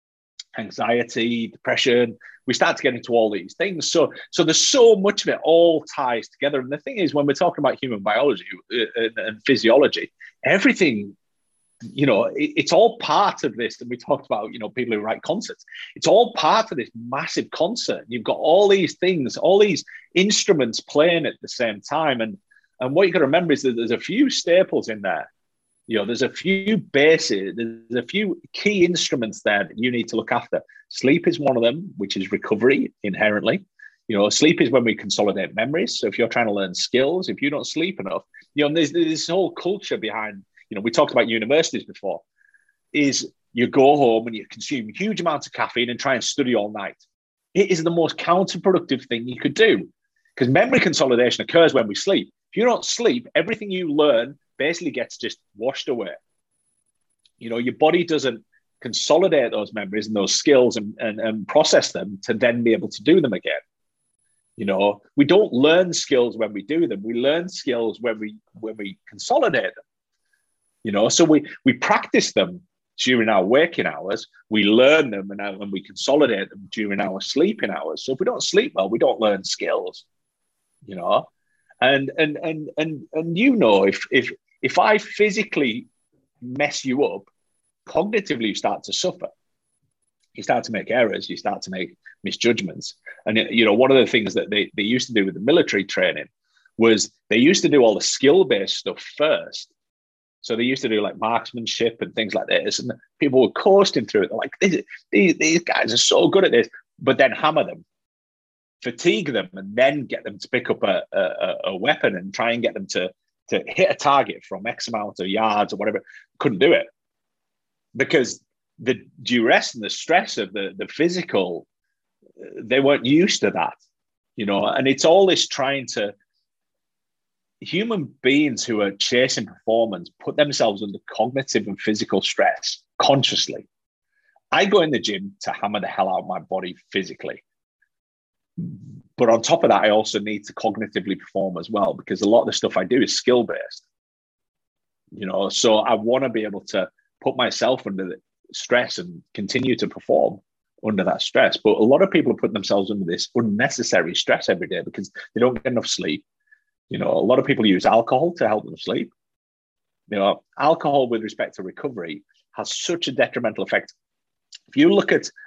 anxiety, depression. We start to get into all these things. So there's so much of it all ties together. And the thing is, when we're talking about human biology and physiology, everything, you know, it's all part of this. And we talked about, you know, people who write concerts. It's all part of this massive concert. You've got all these things, all these instruments playing at the same time. And what you got to remember is that there's a few staples in there. You know, there's a few bases, there's a few key instruments there that you need to look after. Sleep is one of them, which is recovery inherently. You know, sleep is when we consolidate memories. So if you're trying to learn skills, if you don't sleep enough, you know, there's this whole culture behind, you know, we talked about universities before, is you go home and you consume huge amounts of caffeine and try and study all night. It is the most counterproductive thing you could do, because memory consolidation occurs when we sleep. If you don't sleep, everything you learn basically gets just washed away. You know, your body doesn't consolidate those memories and those skills and process them to then be able to do them again. You know, we don't learn skills when we do them. We learn skills when we consolidate them. You know, so we practice them during our waking hours. We learn them and we consolidate them during our sleeping hours. So if we don't sleep well, we don't learn skills. You know, and you know, if I physically mess you up, cognitively you start to suffer. You start to make errors. You start to make misjudgments. And, you know, one of the things that they used to do with the military training was they used to do all the skill-based stuff first. So they used to do like marksmanship and things like this. And people were coasting through it. They're like, these guys are so good at this, but then hammer them. fatigue them and then get them to pick up a weapon and try and get them to hit a target from X amount of yards or whatever. Couldn't do it because the duress and the stress of the physical, they weren't used to that, and it's all this trying to, human beings who are chasing performance put themselves under cognitive and physical stress consciously. I go in the gym to hammer the hell out of my body physically. But on top of that, I also need to cognitively perform as well, because a lot of the stuff I do is skill-based. So I want to be able to put myself under the stress and continue to perform under that stress. But a lot of people are putting themselves under this unnecessary stress every day because they don't get enough sleep. A lot of people use alcohol to help them sleep. Alcohol with respect to recovery has such a detrimental effect. If you look at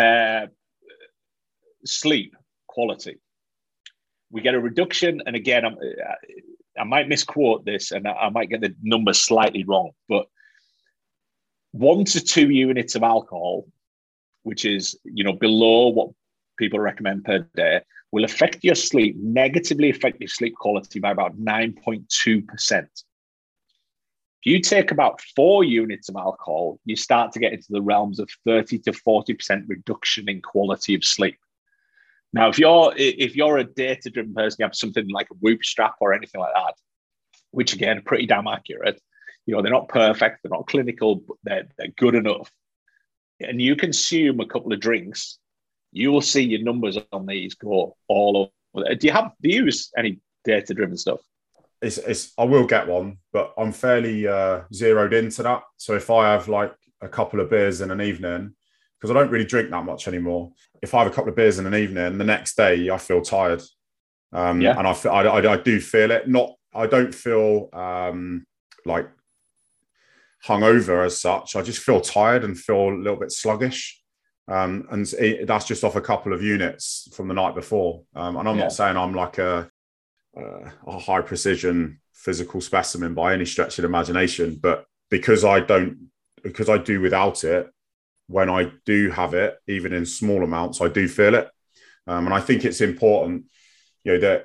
sleep quality, we get a reduction. And again, I might misquote this and I might get the numbers slightly wrong, but 1 to 2 units of alcohol, which is, below what people recommend per day, will negatively affect your sleep quality by about 9.2%. If you take about 4 units of alcohol, you start to get into the realms of 30 to 40% reduction in quality of sleep. Now, if you're a data-driven person, you have something like a Whoop strap or anything like that, which again, are pretty damn accurate. They're not perfect, they're not clinical, but they're good enough. And you consume a couple of drinks, you will see your numbers on these go all over. Do you use any data-driven stuff? I will get one, but I'm fairly zeroed into that. So if I have like a couple of beers in an evening, because I don't really drink that much anymore, if I have a couple of beers in an evening, the next day I feel tired, and I do feel it. I don't feel like hungover as such. I just feel tired and feel a little bit sluggish. And that's just off a couple of units from the night before. And I'm not saying I'm like a high precision physical specimen by any stretch of the imagination, but because I do without it, when I do have it, even in small amounts, I do feel it. And I think it's important, that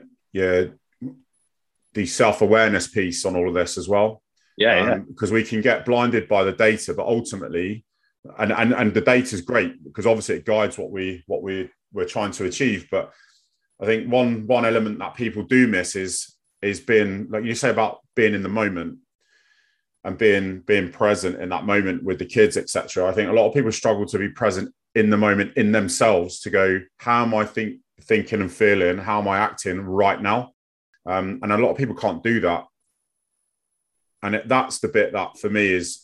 the self-awareness piece on all of this as well. Because we can get blinded by the data, but ultimately, and the data is great because obviously it guides what we're trying to achieve. But I think one element that people do miss is being, like you say, about being in the moment and being present in that moment with the kids, etc. I think a lot of people struggle to be present in the moment in themselves, to go, how am I thinking and feeling? How am I acting right now? And a lot of people can't do that. And that's the bit that for me is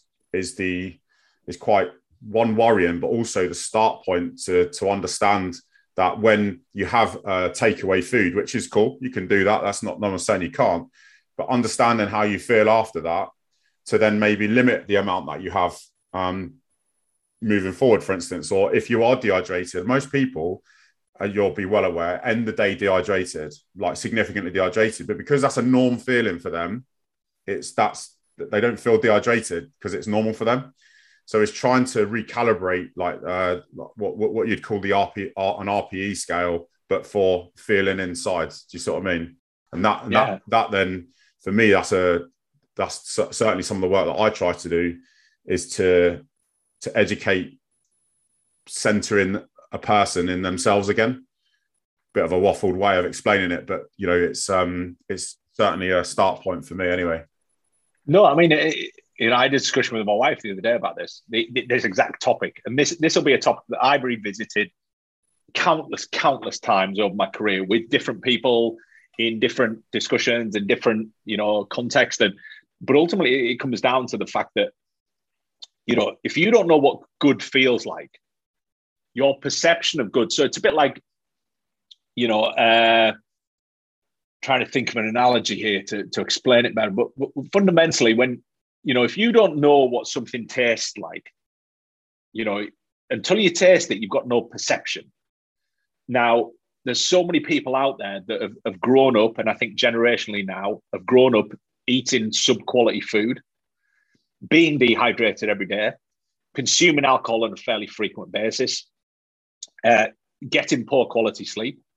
quite one worrying, but also the start point to understand that when you have takeaway food, which is cool, you can do that. That's not, no one's saying you can't, but understanding how you feel after that, to then maybe limit the amount that you have moving forward, for instance. Or if you are dehydrated, most people, you'll be well aware, end the day dehydrated, like significantly dehydrated. But because that's a norm feeling for them, they don't feel dehydrated because it's normal for them. So it's trying to recalibrate, like what you'd call an RPE scale, but for feeling inside. Do you see what I mean? And that then for me, that's certainly some of the work that I try to do, is to educate, centering a person in themselves again. Bit of a waffled way of explaining it, but it's certainly a start point for me anyway. No, I mean, I had a discussion with my wife the other day about this exact topic, and this will be a topic that I've revisited countless times over my career with different people in different discussions and different context. But ultimately, it comes down to the fact that if you don't know what good feels like, your perception of good. So it's a bit like trying to think of an analogy here to explain it better. But fundamentally, when if you don't know what something tastes like, until you taste it, you've got no perception. Now, there's so many people out there that have grown up, and I think generationally now, have grown up eating sub-quality food, being dehydrated every day, consuming alcohol on a fairly frequent basis, getting poor quality sleep.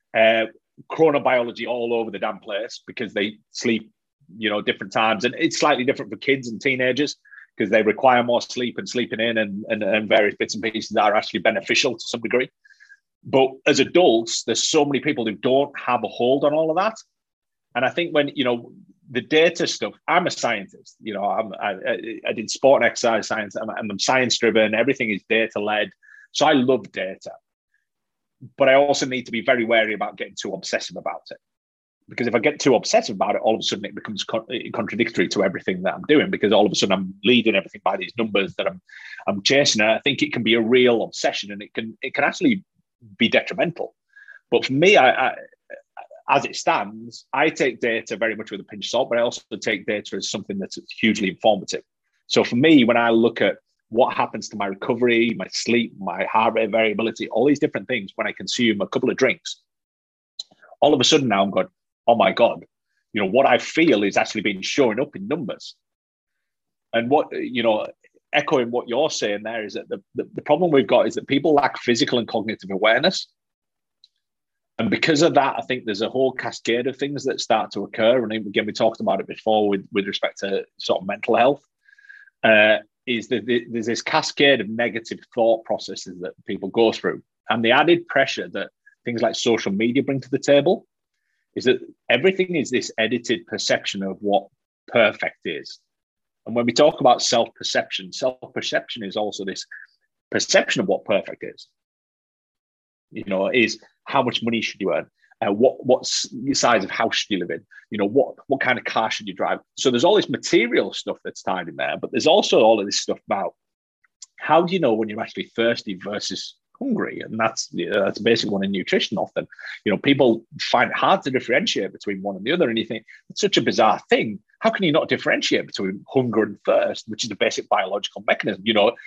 chronobiology all over the damn place because they sleep, different times. And it's slightly different for kids and teenagers because they require more sleep and sleeping in and various bits and pieces that are actually beneficial to some degree. But as adults, there's so many people who don't have a hold on all of that. And I think when, the data stuff, I'm a scientist, I did sport and exercise science. I'm science driven. Everything is data led. So I love data. But I also need to be very wary about getting too obsessive about it. Because if I get too obsessive about it, all of a sudden it becomes contradictory to everything that I'm doing, because all of a sudden I'm leading everything by these numbers that I'm chasing. And I think it can be a real obsession, and it can actually be detrimental. But for me, I as it stands, I take data very much with a pinch of salt, but I also take data as something that's hugely informative. So for me, when I look at what happens to my recovery, my sleep, my heart rate variability, all these different things, when I consume a couple of drinks, all of a sudden now I'm going, oh my God, what I feel is actually been showing up in numbers. And what, echoing what you're saying there is that the problem we've got is that people lack physical and cognitive awareness. And because of that, I think there's a whole cascade of things that start to occur. And again, we talked about it before with respect to sort of mental health, is that there's this cascade of negative thought processes that people go through. And the added pressure that things like social media bring to the table is that everything is this edited perception of what perfect is. And when we talk about self-perception is also this perception of what perfect is. Is how much money should you earn? What size of house should you live in? What kind of car should you drive? So there's all this material stuff that's tied in there, but there's also all of this stuff about how do you know when you're actually thirsty versus hungry? And that's a basic one in nutrition. Often, people find it hard to differentiate between one and the other, and you think it's such a bizarre thing. How can you not differentiate between hunger and thirst, which is a basic biological mechanism?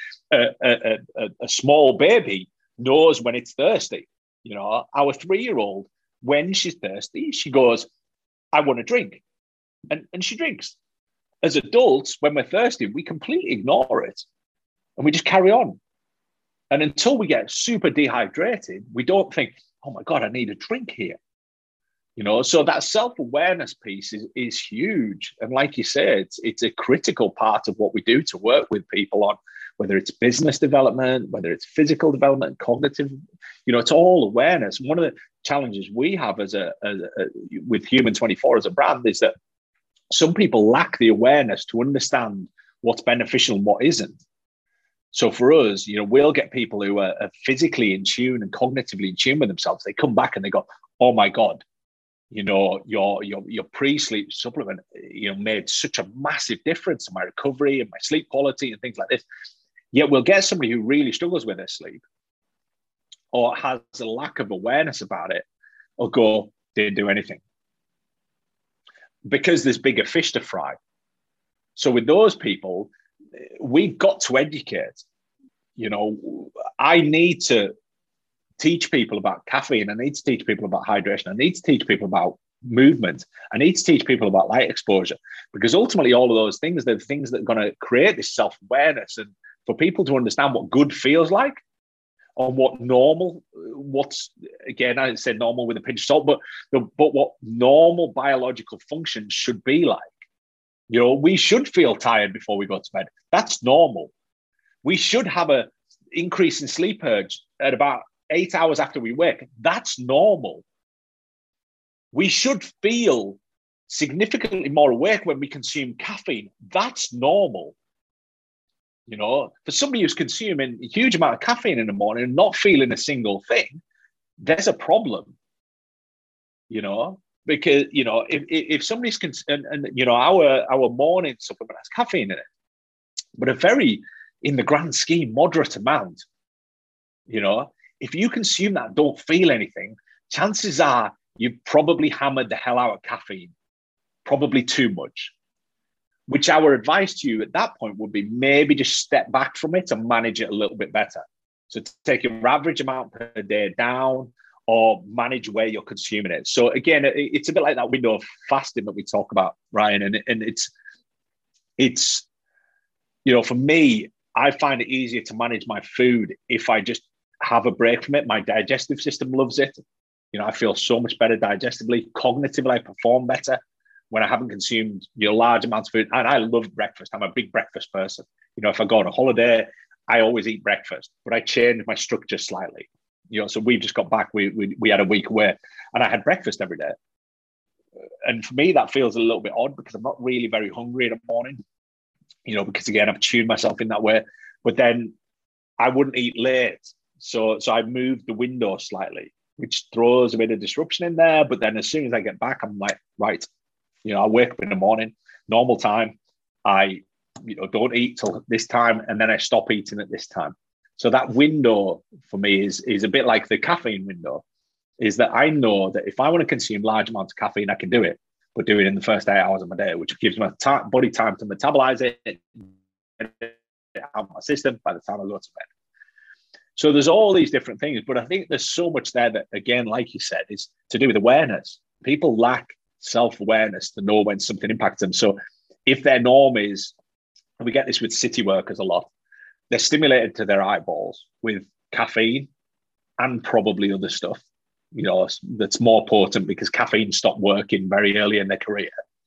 A small baby knows when it's thirsty. Our 3-year-old, when she's thirsty, she goes, I want to drink. And she drinks. As adults, when we're thirsty, we completely ignore it and we just carry on. And until we get super dehydrated, we don't think, oh my God, I need a drink here. So that self-awareness piece is huge. And like you said, it's a critical part of what we do to work with people on, whether it's business development, whether it's physical development, cognitive, it's all awareness. One of the challenges we have with Human 24 as a brand is that some people lack the awareness to understand what's beneficial and what isn't. So for us, we'll get people who are physically in tune and cognitively in tune with themselves. They come back and they go, oh my God, your pre-sleep supplement, made such a massive difference to my recovery and my sleep quality and things like this. Yet we'll get somebody who really struggles with their sleep or has a lack of awareness about it, or go, didn't do anything. Because there's bigger fish to fry. So with those people, we've got to educate. I need to teach people about caffeine. I need to teach people about hydration. I need to teach people about movement. I need to teach people about light exposure, because ultimately all of those things, they're things that are going to create this self-awareness, and for people to understand what good feels like, or what's, again, I said normal with a pinch of salt, but what normal biological functions should be like. We should feel tired before we go to bed. That's normal. We should have a increase in sleep urge at about 8 hours after we wake. That's normal. We should feel significantly more awake when we consume caffeine. That's normal. For somebody who's consuming a huge amount of caffeine in the morning and not feeling a single thing, there's a problem. Because if somebody's our morning supplement has caffeine in it, but a very, in the grand scheme, moderate amount. If you consume that and don't feel anything, chances are you've probably hammered the hell out of caffeine, probably too much. Which our advice to you at that point would be maybe just step back from it and manage it a little bit better. So take your average amount per day down, or manage where you're consuming it. So again, it's a bit like that window of fasting that we talk about, Ryan. And it's for me, I find it easier to manage my food if I just have a break from it. My digestive system loves it. I feel so much better digestively, cognitively. I perform better when I haven't consumed large amounts of food. And I love breakfast. I'm a big breakfast person. If I go on a holiday, I always eat breakfast, but I change my structure slightly. So we've just got back. We had a week away, and I had breakfast every day. And for me, that feels a little bit odd because I'm not really very hungry in the morning. Because again, I've tuned myself in that way. But then I wouldn't eat late, so I moved the window slightly, which throws a bit of disruption in there. But then as soon as I get back, I'm like, right, I wake up in the morning, normal time. I, don't eat till this time, and then I stop eating at this time. So that window for me is a bit like the caffeine window, is that I know that if I want to consume large amounts of caffeine, I can do it, but do it in the first 8 hours of my day, which gives my body time to metabolize it, get it out of my system by the time I go to bed. So there's all these different things, but I think there's so much there that, again, like you said, is to do with awareness. People lack self-awareness to know when something impacts them. So if their norm is, and we get this with city workers a lot, they're stimulated to their eyeballs with caffeine and probably other stuff, that's more potent because caffeine stopped working very early in their career.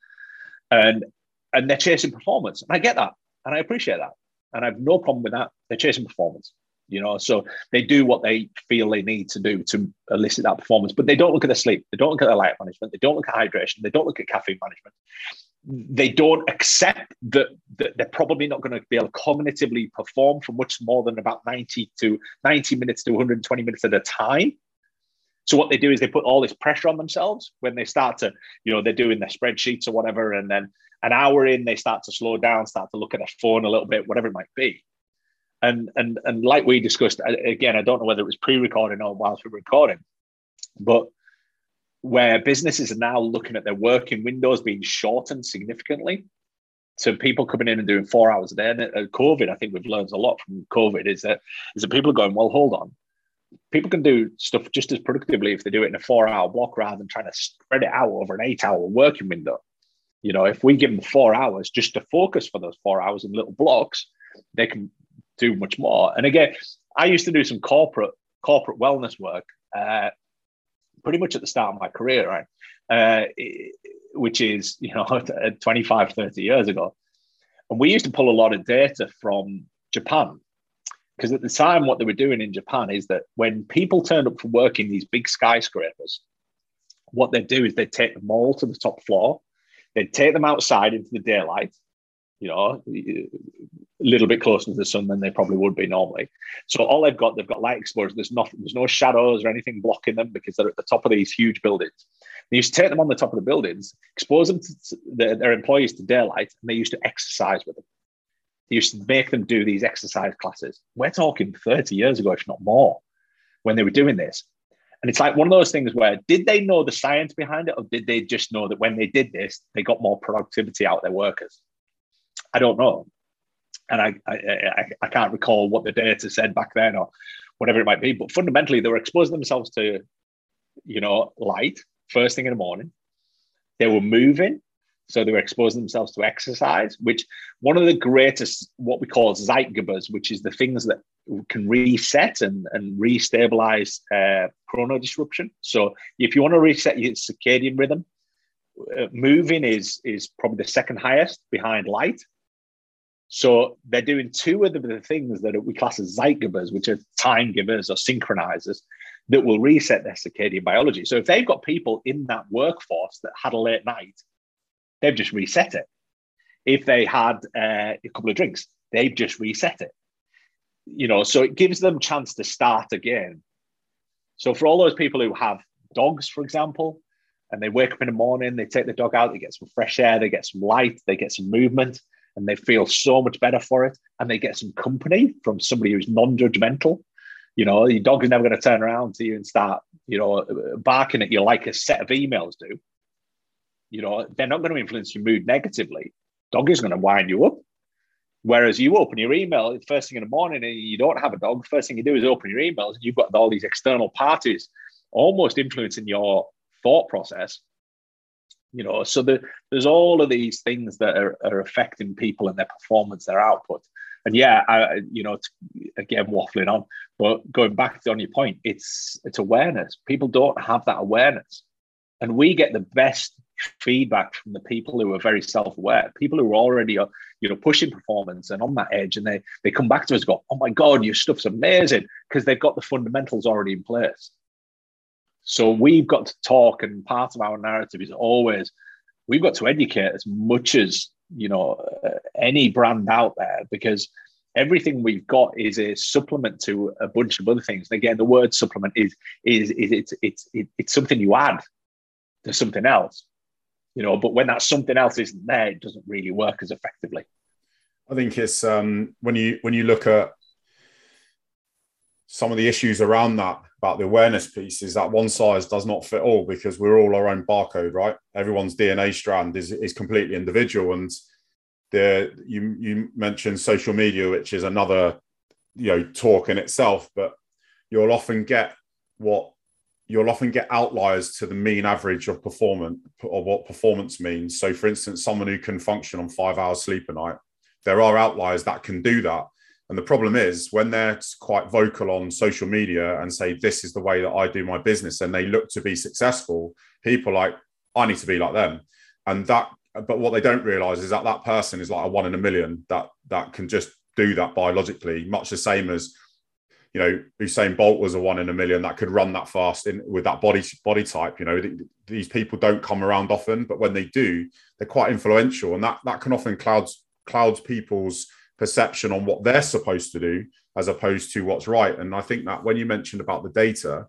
And they're chasing performance. And I get that. And I appreciate that. And I have no problem with that. They're chasing performance. So they do what they feel they need to do to elicit that performance, but they don't look at their sleep. They don't look at their light management. They don't look at hydration. They don't look at caffeine management. They don't accept that they're probably not going to be able to cognitively perform for much more than about 90 minutes to 120 minutes at a time. So what they do is they put all this pressure on themselves when they start to, they're doing their spreadsheets or whatever. And then an hour in, they start to slow down, start to look at their phone a little bit, whatever it might be. And like we discussed, again, I don't know whether it was pre-recording or whilst we were recording, but where businesses are now looking at their working windows being shortened significantly. So people coming in and doing 4 hours a day. And COVID, I think we've learned a lot from COVID, is that people are going, well, hold on. People can do stuff just as productively if they do it in a 4-hour block rather than trying to spread it out over an 8-hour working window. If we give them 4 hours just to focus for those 4 hours in little blocks, they can do much more. And again, I used to do some corporate wellness work pretty much at the start of my career, right? Which is, 25, 30 years ago. And we used to pull a lot of data from Japan. Because at the time, what they were doing in Japan is that when people turned up for work in these big skyscrapers, what they'd do is they'd take them all to the top floor. They'd take them outside into the daylight, a little bit closer to the sun than they probably would be normally. So all they've got light exposure. There's no shadows or anything blocking them because they're at the top of these huge buildings. They used to take them on the top of the buildings, expose them to their employees to daylight, and they used to exercise with them. They used to make them do these exercise classes. We're talking 30 years ago, if not more, when they were doing this. And it's like one of those things where, did they know the science behind it, or did they just know that when they did this, they got more productivity out of their workers? I don't know. And I can't recall what the data said back then or whatever it might be. But fundamentally, they were exposing themselves to, light first thing in the morning. They were moving. So they were exposing themselves to exercise, which one of the greatest, what we call Zeitgebers, which is the things that can reset and restabilize chrono disruption. So if you want to reset your circadian rhythm, moving is probably the second highest behind light. So they're doing two of the things that we class as Zeitgebers, which are time givers or synchronizers, that will reset their circadian biology. So if they've got people in that workforce that had a late night, they've just reset it. If they had a couple of drinks, they've just reset it. So it gives them a chance to start again. So for all those people who have dogs, for example, and they wake up in the morning, they take the dog out, they get some fresh air, they get some light, they get some movement, and they feel so much better for it. And they get some company from somebody who's non-judgmental. Your dog is never going to turn around to you and start, barking at you like a set of emails do. They're not going to influence your mood negatively. Dog is going to wind you up. Whereas you open your email first thing in the morning and you don't have a dog, first thing you do is open your emails and you've got all these external parties almost influencing your thought process. So there's all of these things that are affecting people and their performance, their output. And yeah, again, waffling on, but going back on your point, it's awareness. People don't have that awareness. And we get the best feedback from the people who are very self-aware, people who are already, pushing performance and on that edge. And they come back to us and go, oh my God, your stuff's amazing, because they've got the fundamentals already in place. So we've got to talk, and part of our narrative is always, we've got to educate as much as, any brand out there, because everything we've got is a supplement to a bunch of other things. And again, the word supplement is it's something you add to something else, but when that something else isn't there, it doesn't really work as effectively. I think it's when you look at some of the issues around that, about the awareness piece, is that one size does not fit all, because we're all our own barcode, right? Everyone's DNA strand is completely individual. And you mentioned social media, which is another talk in itself, but you'll often get outliers to the mean average of performance, or what performance means. So for instance, someone who can function on 5 hours sleep a night, there are outliers that can do that. And the problem is, when they're quite vocal on social media and say, this is the way that I do my business, and they look to be successful, people are like, I need to be like them. But what they don't realize is that person is like a 1 in a million that can just do that biologically, much the same as, Usain Bolt was a 1 in a million that could run that fast with that body type. These people don't come around often, but when they do, they're quite influential, and that can often clouds people's perception on what they're supposed to do as opposed to what's right. And I think that when you mentioned about the data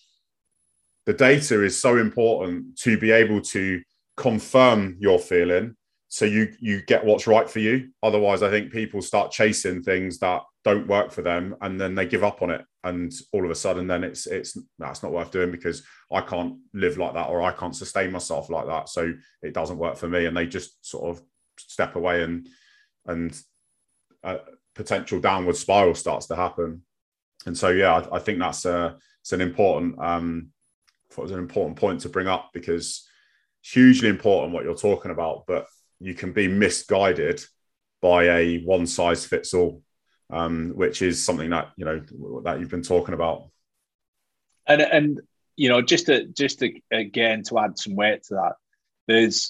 is so important to be able to confirm your feeling, so you get what's right for you. Otherwise, I think people start chasing things that don't work for them, and then they give up on it, and all of a sudden then it's that's not worth doing, because I can't live like that, or I can't sustain myself like that, so it doesn't work for me, and they just sort of step away, and potential downward spiral starts to happen. And so I think that's it's an important point to bring up, because it's hugely important what you're talking about, but you can be misguided by a one size fits all, which is something that that you've been talking about. And just to again to add some weight to that,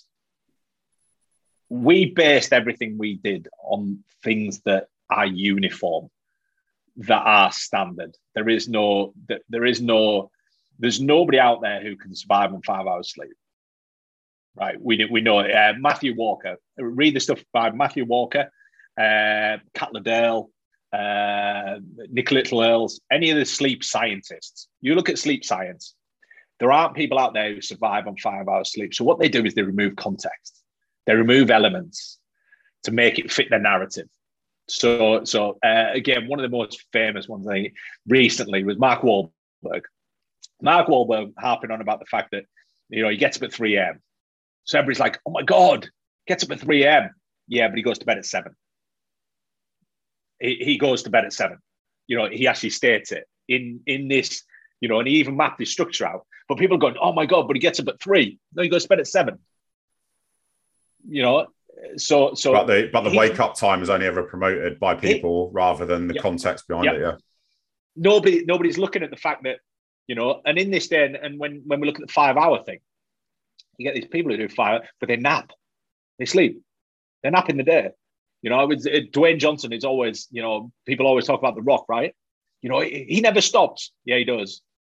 we based everything we did on things that are uniform, that are standard. There's nobody out there who can survive on 5 hours sleep. Right, we know it. Matthew Walker. Read the stuff by Matthew Walker, Kat Liddell, Nick Little-Earls, any of the sleep scientists. You look at sleep science, there aren't people out there who survive on 5 hours sleep. So what they do is they remove context. They remove elements to make it fit their narrative. So again, one of the most famous ones recently was Mark Wahlberg. Mark Wahlberg harping on about the fact that he gets up at 3 a.m. So everybody's like, oh my God, gets up at 3 a.m. Yeah, but he goes to bed at 7. He goes to bed at 7. He actually states it in this, and he even mapped his structure out. But people are going, oh my God, but he gets up at 3. No, he goes to bed at 7. So but the wake up time is only ever promoted by people rather than the context behind it. Yeah. Nobody's looking at the fact that, and in this day, and when we look at the 5 hour thing, you get these people who do 5, but they nap, they sleep, they nap in the day. Dwayne Johnson is always, people always talk about The Rock, right? He never stops. Yeah, he does.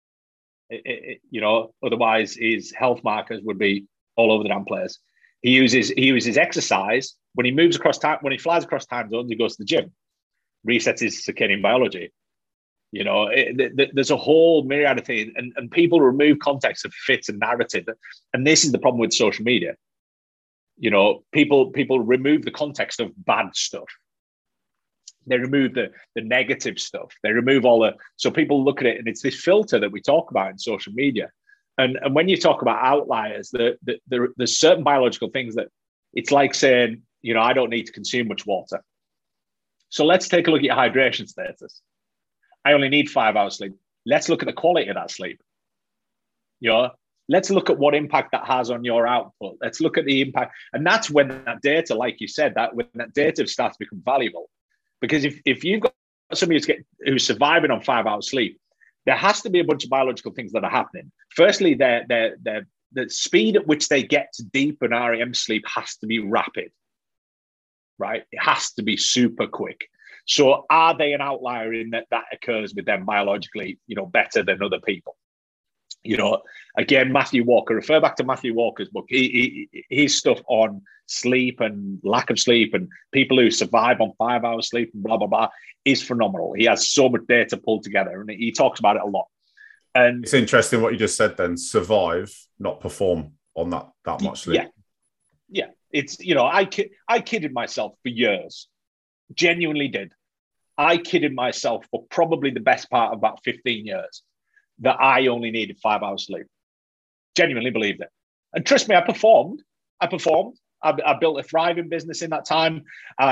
Otherwise his health markers would be all over the damn place. He uses exercise when he moves across time, when he flies across time zones, he goes to the gym, resets his circadian biology. There's a whole myriad of things, and people remove context of fit and narrative. And this is the problem with social media. People remove the context of bad stuff. They remove the negative stuff. They remove so people look at it, and it's this filter that we talk about in social media. And when you talk about outliers, there's certain biological things that it's like saying, I don't need to consume much water. So let's take a look at your hydration status. I only need 5 hours sleep. Let's look at the quality of that sleep. Let's look at what impact that has on your output. Let's look at the impact. And that's when that data, like you said, when that data starts to become valuable. Because if you've got somebody who's surviving on 5 hours sleep, there has to be a bunch of biological things that are happening. Firstly, the speed at which they get to deep and REM sleep has to be rapid, right? It has to be super quick. So are they an outlier in that occurs with them biologically, better than other people? Again, Matthew Walker, refer back to Matthew Walker's book. His stuff on sleep and lack of sleep and people who survive on 5 hours sleep and blah, blah, blah is phenomenal. He has so much data pulled together and he talks about it a lot. And it's interesting what you just said then, survive, not perform on that much sleep. Yeah. It's, I kidded myself for years, genuinely did. I kidded myself for probably the best part of about 15 years that I only needed 5 hours sleep. Genuinely believed it. And trust me, I performed. I built a thriving business in that time. But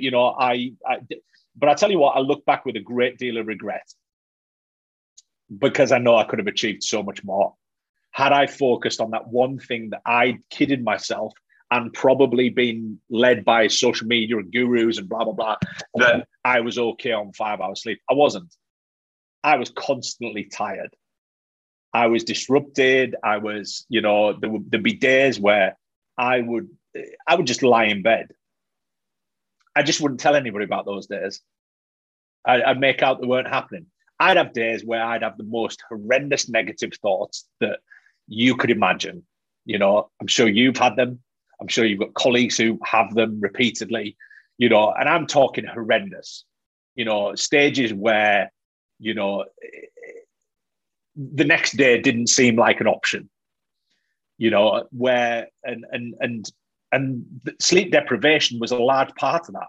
I tell you what, I look back with a great deal of regret because I know I could have achieved so much more had I focused on that one thing that I kidded myself and probably been led by social media and gurus and blah, blah, blah, that I was okay on 5 hours sleep. I wasn't. I was constantly tired. I was disrupted. I was, there'd be days where I would just lie in bed. I just wouldn't tell anybody about those days. I'd make out they weren't happening. I'd have days where I'd have the most horrendous negative thoughts that you could imagine. I'm sure you've had them. I'm sure you've got colleagues who have them repeatedly, and I'm talking horrendous, stages where, the next day didn't seem like an option, where, and sleep deprivation was a large part of that,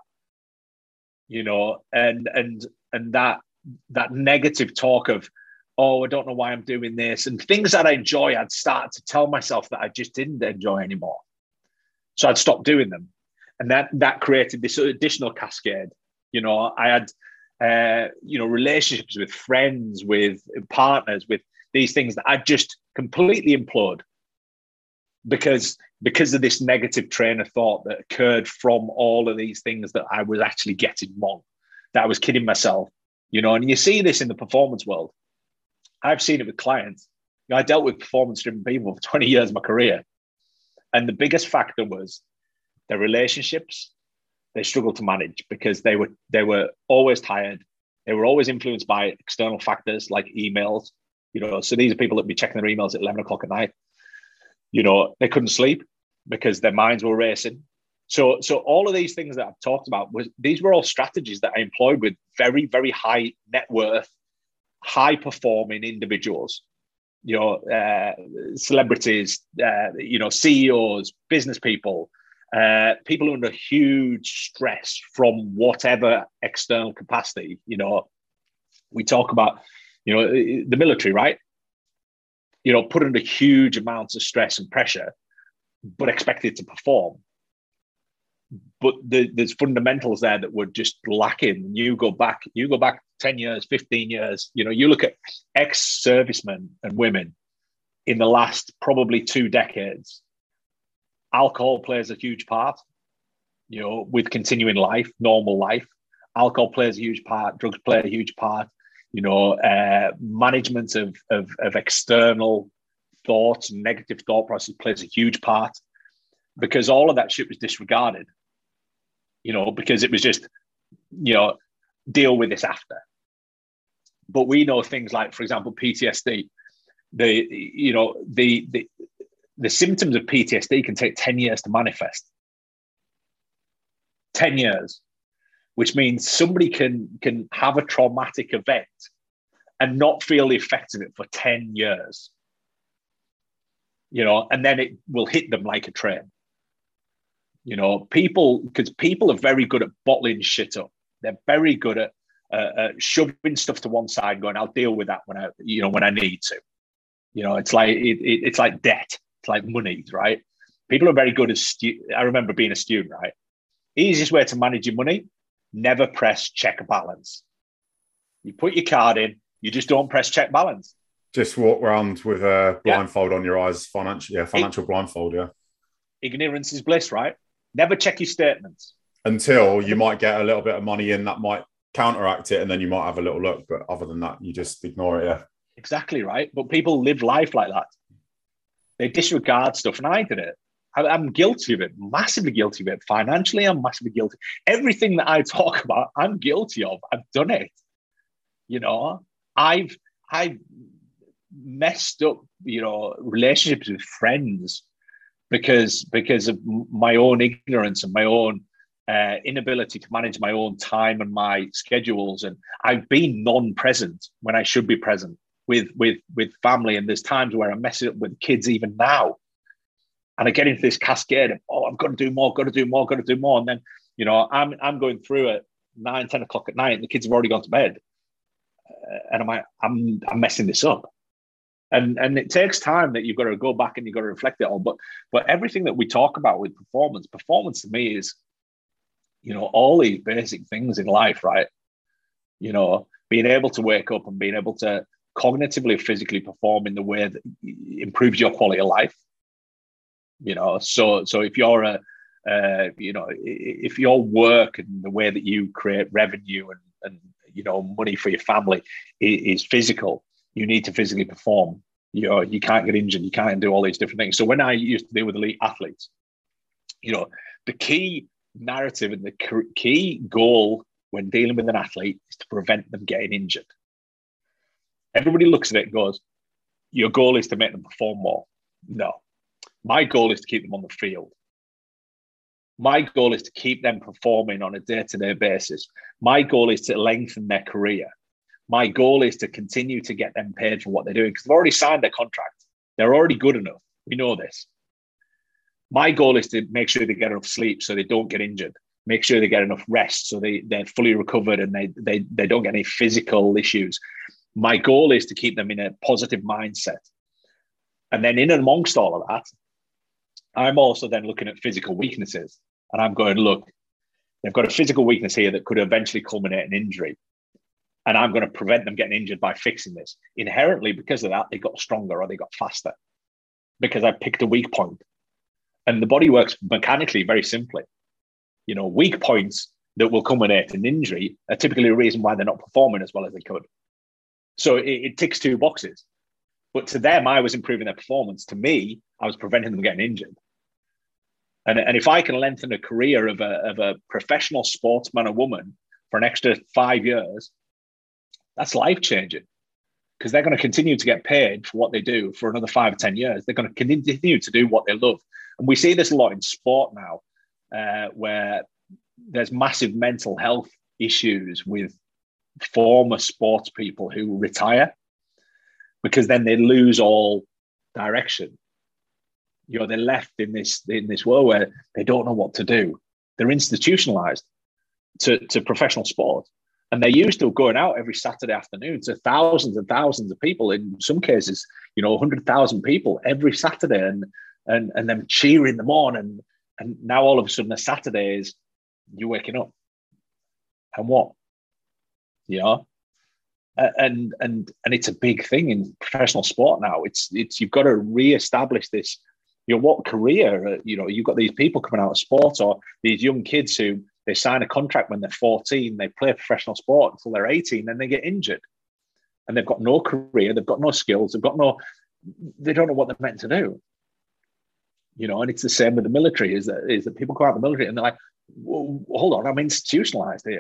and that negative talk of, oh, I don't know why I'm doing this, and things that I enjoy, I'd start to tell myself that I just didn't enjoy anymore. So I'd stop doing them. And that created this additional cascade. I had, relationships with friends, with partners, with these things that I just completely implode because of this negative train of thought that occurred from all of these things that I was actually getting wrong, that I was kidding myself, and you see this in the performance world. I've seen it with clients. I dealt with performance-driven people for 20 years of my career. And the biggest factor was their relationships. They struggled to manage because they were always tired. They were always influenced by external factors like emails. So these are people that would be checking their emails at 11 o'clock at night. They couldn't sleep because their minds were racing. So all of these things that I've talked about, these were all strategies that I employed with very, very high net worth, high performing individuals. Celebrities, CEOs, business people, people under huge stress from whatever external capacity. We talk about, the military, right? Put under huge amounts of stress and pressure, but expected to perform. But there's fundamentals there that were just lacking. You go back 10 years, 15 years, you look at ex-servicemen and women in the last probably 2 decades, alcohol plays a huge part, with continuing life, normal life. Alcohol plays a huge part, drugs play a huge part, management of external thoughts, negative thought process plays a huge part because all of that shit was disregarded, because it was just, deal with this after. But we know things like, for example, PTSD. The symptoms of PTSD can take 10 years to manifest. 10 years, which means somebody can have a traumatic event and not feel the effects of it for 10 years. And then it will hit them like a train. Because people are very good at bottling shit up. They're very good at shoving stuff to one side, going, "I'll deal with that when I need to." It's like debt. It's like money, right? People are very good at. I remember being a student, right? Easiest way to manage your money: never press check balance. You put your card in, you just don't press check balance. Just walk around with a blindfold on your eyes, financial blindfold, yeah. Ignorance is bliss, right? Never check your statements. Until you might get a little bit of money in that might counteract it, and then you might have a little look, but other than that, you just ignore it. Yeah, exactly right. But people live life like that. They disregard stuff, and I did it. I'm guilty of it, massively guilty of it. Financially, I'm massively guilty. Everything that I talk about, I'm guilty of. I've done it. You know, I've messed up, you know, relationships with friends because of my own ignorance and my own inability to manage my own time and my schedules. And I've been non-present when I should be present with family. And there's times where I'm messing up with kids even now. And I get into this cascade of, oh, I've got to do more, got to do more, got to do more. And then, you know, I'm going through at 9, 10 o'clock at night and the kids have already gone to bed. And I'm like, I'm messing this up. And it takes time that you've got to go back and you've got to reflect it all. But everything that we talk about with performance to me is, you know, all these basic things in life, right? You know, being able to wake up and being able to cognitively, physically perform in the way that improves your quality of life. You know, so if you're you know, if your work and the way that you create revenue and you know, money for your family is physical, you need to physically perform. You know, you can't get injured, you can't do all these different things. So when I used to deal with elite athletes, you know, the key narrative and the key goal when dealing with an athlete is to prevent them getting injured. Everybody looks at it and goes, your goal is to make them perform more. No. My goal is to keep them on the field. My goal is to keep them performing on a day-to-day basis. My goal is to lengthen their career. My goal is to continue to get them paid for what they're doing because they've already signed their contract. They're already good enough. We know this. My goal is to make sure they get enough sleep so they don't get injured. Make sure they get enough rest so they're fully recovered and they don't get any physical issues. My goal is to keep them in a positive mindset. And then in and amongst all of that, I'm also then looking at physical weaknesses. And I'm going, look, they've got a physical weakness here that could eventually culminate in injury. And I'm going to prevent them getting injured by fixing this. Inherently, because of that, they got stronger or they got faster because I picked a weak point. And the body works mechanically very simply. You know, weak points that will culminate in injury are typically a reason why they're not performing as well as they could. So it ticks 2 boxes. But to them, I was improving their performance. To me, I was preventing them getting injured. And if I can lengthen a career of a professional sportsman or woman for an extra 5 years, that's life-changing because they're going to continue to get paid for what they do for another 5 or 10 years. They're going to continue to do what they love. And we see this a lot in sport now, where there's massive mental health issues with former sports people who retire because then they lose all direction. You know, they're left in this world where they don't know what to do. They're institutionalized to professional sport. And they're used to going out every Saturday afternoon to thousands and thousands of people, in some cases, you know, 100,000 people every Saturday and them cheering them on. And now all of a sudden, a Saturday is you're waking up. And what? You know? And it's a big thing in professional sport now. It's you've got to reestablish this. You know, what career? You know, you've got these people coming out of sports or these young kids who they sign a contract when they're 14, they play professional sport until they're 18, then they get injured. And they've got no career, they've got no skills, they don't know what they're meant to do. You know, and it's the same with the military, is that people come out of the military and they're like, hold on, I'm institutionalized here.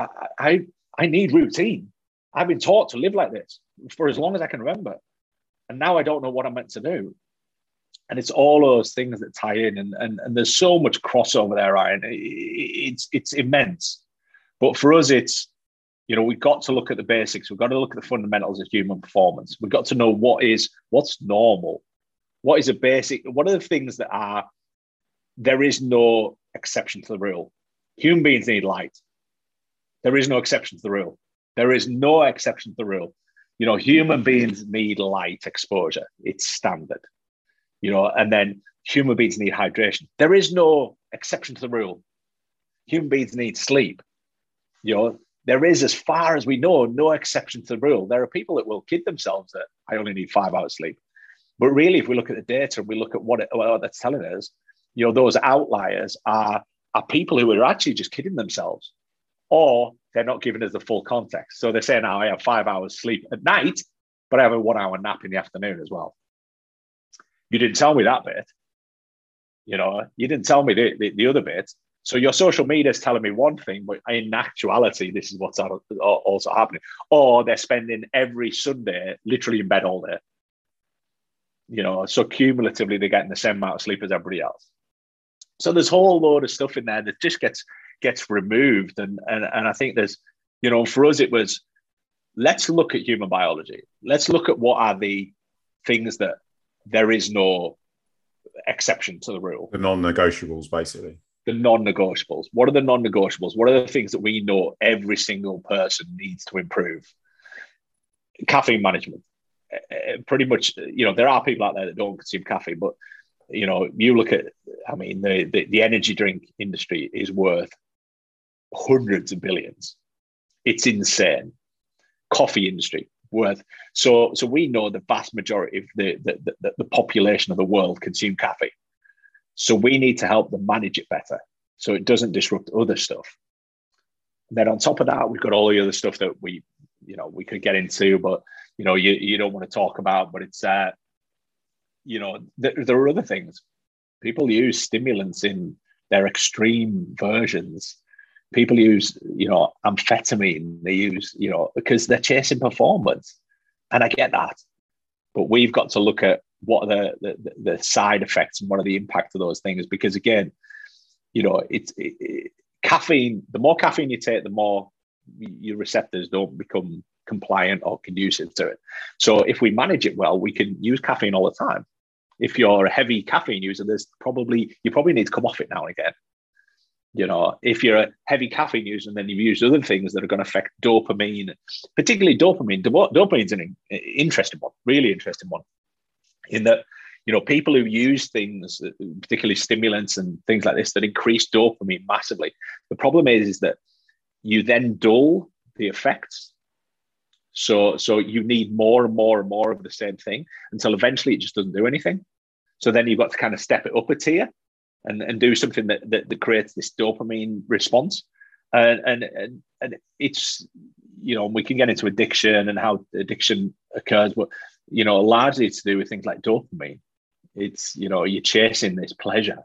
I need routine. I've been taught to live like this for as long as I can remember. And now I don't know what I'm meant to do. And it's all those things that tie in. And there's so much crossover there, Ryan. It's immense. But for us, it's, you know, we've got to look at the basics. We've got to look at the fundamentals of human performance. We've got to know what's normal. What is a basic? What are the things that are, there is no exception to the rule. Human beings need light. There is no exception to the rule. There is no exception to the rule. You know, human beings need light exposure. It's standard. You know, and then human beings need hydration. There is no exception to the rule. Human beings need sleep. You know, there is, as far as we know, no exception to the rule. There are people that will kid themselves that I only need 5 hours sleep. But really, if we look at the data and we look at what that's telling us, you know, those outliers are people who are actually just kidding themselves. or they're not giving us the full context. So they're saying, I have 5 hours sleep at night, but I have a 1 hour nap in the afternoon as well. You didn't tell me that bit. You didn't tell me the other bit. So your social media is telling me one thing, but in actuality, this is what's also happening. Or they're spending every Sunday literally in bed all day. So cumulatively, they're getting the same amount of sleep as everybody else. So there's a whole load of stuff in there that just gets removed. And I think there's, for us, it was, let's look at human biology. Let's look at what are the things that there is no exception to the rule. The non-negotiables, basically. The non-negotiables. What are the non-negotiables? What are the things that we know every single person needs to improve? Caffeine management. Pretty much, there are people out there that don't consume caffeine, but, you look at, the energy drink industry is worth hundreds of billions. It's insane. Coffee industry worth. So we know the vast majority of the population of the world consume caffeine. So we need to help them manage it better so it doesn't disrupt other stuff. And then on top of that, we've got all the other stuff that we could get into, but you don't want to talk about. But it's there are other things. People use stimulants in their extreme versions. People use, amphetamine. They use, because they're chasing performance. And I get that. But we've got to look at what are the side effects and what are the impact of those things. Because again, caffeine, the more caffeine you take, the more your receptors don't become compliant or conducive to it. So if we manage it well, we can use caffeine all the time. If you're a heavy caffeine user, you probably need to come off it now and again. If you're a heavy caffeine user and then you've used other things that are going to affect dopamine, particularly dopamine. Dopamine's an interesting one, really interesting one, in that, people who use things, particularly stimulants and things like this, that increase dopamine massively. The problem is that you then dull the effects. So you need more and more and more of the same thing until eventually it just doesn't do anything. So then you've got to kind of step it up a tier and do something that creates this dopamine response. And it's, we can get into addiction and how addiction occurs, but, largely it's to do with things like dopamine. It's, you're chasing this pleasure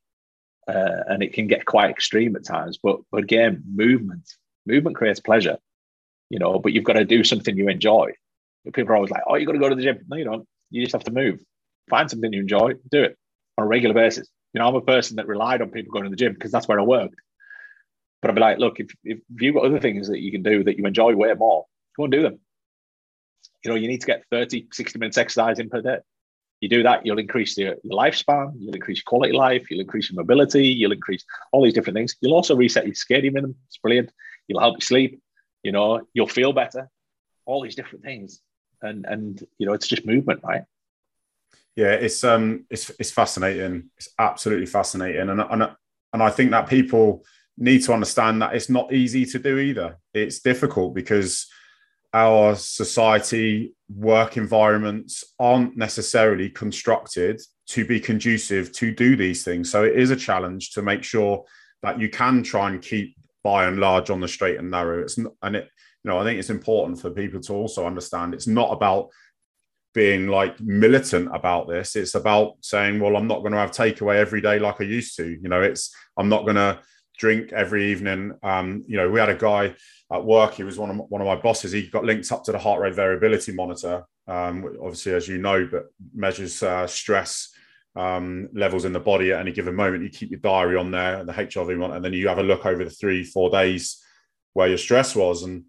and it can get quite extreme at times. But again, movement creates pleasure. But you've got to do something you enjoy. People are always like, oh, you got to go to the gym. No, you don't. You just have to move. Find something you enjoy, do it on a regular basis. I'm a person that relied on people going to the gym because that's where I worked. But I'd be like, look, if you've got other things that you can do that you enjoy way more, go and do them. You need to get 30, 60 minutes exercise in per day. You do that, you'll increase your lifespan, you'll increase your quality of life, you'll increase your mobility, you'll increase all these different things. You'll also reset your circadian rhythm. It's brilliant. You'll help you sleep. You'll feel better. All these different things. And it's just movement, right? Yeah, it's fascinating. It's absolutely fascinating, and I think that people need to understand that it's not easy to do either. It's difficult because our society, work environments aren't necessarily constructed to be conducive to do these things. So it is a challenge to make sure that you can try and keep by and large on the straight and narrow. I think it's important for people to also understand it's not about being like militant about this. It's about saying, well, I'm not going to have takeaway every day like I used to. I'm not going to drink every evening. We had a guy at work. He was one of my bosses. He got linked up to the heart rate variability monitor, obviously, as you know, but measures stress levels in the body at any given moment. You keep your diary on there, the HRV monitor, and then you have a look over the 3-4 days where your stress was. And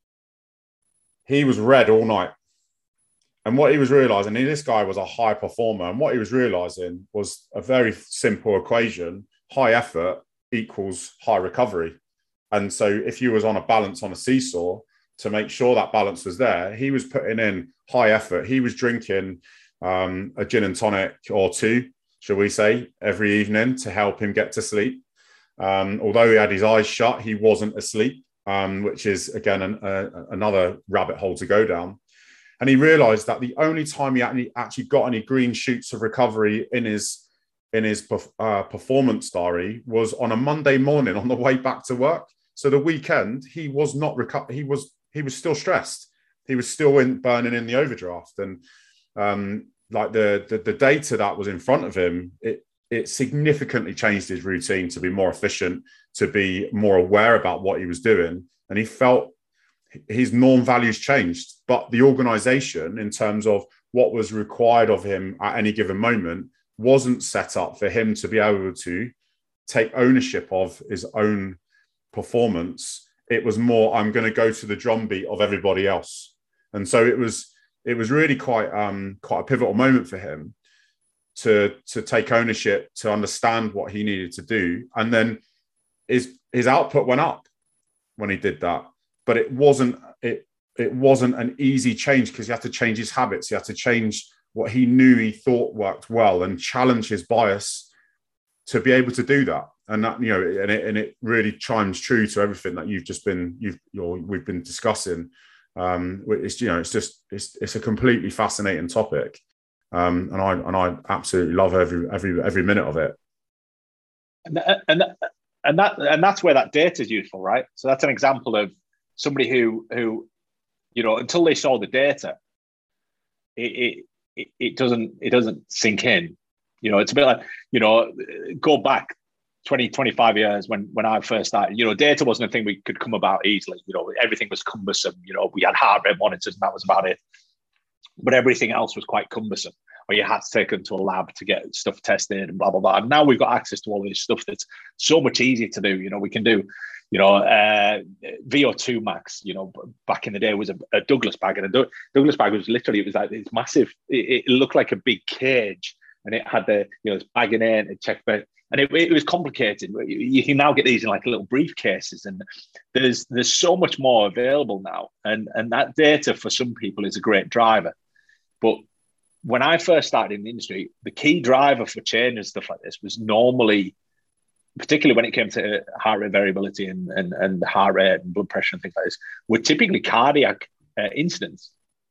he was red all night. And what he was realizing, this guy was a high performer. And what he was realizing was a very simple equation: high effort equals high recovery. And so if you was on a balance on a seesaw, to make sure that balance was there, he was putting in high effort. He was drinking a gin and tonic or two, shall we say, every evening to help him get to sleep. Although he had his eyes shut, he wasn't asleep, which is, again, another rabbit hole to go down. And he realized that the only time he actually got any green shoots of recovery in his performance diary was on a Monday morning on the way back to work. So the weekend, he was not he was still stressed. He was still burning in the overdraft, and like the data that was in front of him, it significantly changed his routine to be more efficient, to be more aware about what he was doing, and he felt his norm values changed. But the organization, in terms of what was required of him at any given moment, wasn't set up for him to be able to take ownership of his own performance. It was more, I'm going to go to the drumbeat of everybody else. And so it was really quite a pivotal moment for him to take ownership, to understand what he needed to do. And then his output went up when he did that. But it wasn't an easy change, because he had to change his habits. He had to change what he knew he thought worked well and challenge his bias to be able to do that. And that, you know, and it really chimes true to everything that we've been discussing. It's, you know, it's a completely fascinating topic, and I absolutely love every minute of it. And that's where that data is useful, right? So that's an example of somebody who you know, until they saw the data, it doesn't sink in. You know, it's a bit like, you know, go back 20, 25 years when I first started, you know, data wasn't a thing we could come about easily. You know, everything was cumbersome. You know, we had heart rate monitors and that was about it. But everything else was quite cumbersome, or you had to take them to a lab to get stuff tested and blah, blah, blah. And now we've got access to all this stuff that's so much easier to do. You know, we can do, you know, VO2 max, you know, back in the day was a Douglas bag. And a Douglas bag was literally, it was like this massive, it looked like a big cage. And it had the, you know, it's bagging in and check, and it was complicated. You can now get these in like little briefcases, and there's so much more available now. And that data for some people is a great driver. But when I first started in the industry, the key driver for change and stuff like this was normally, particularly when it came to heart rate variability and heart rate and blood pressure and things like this, were typically cardiac incidents.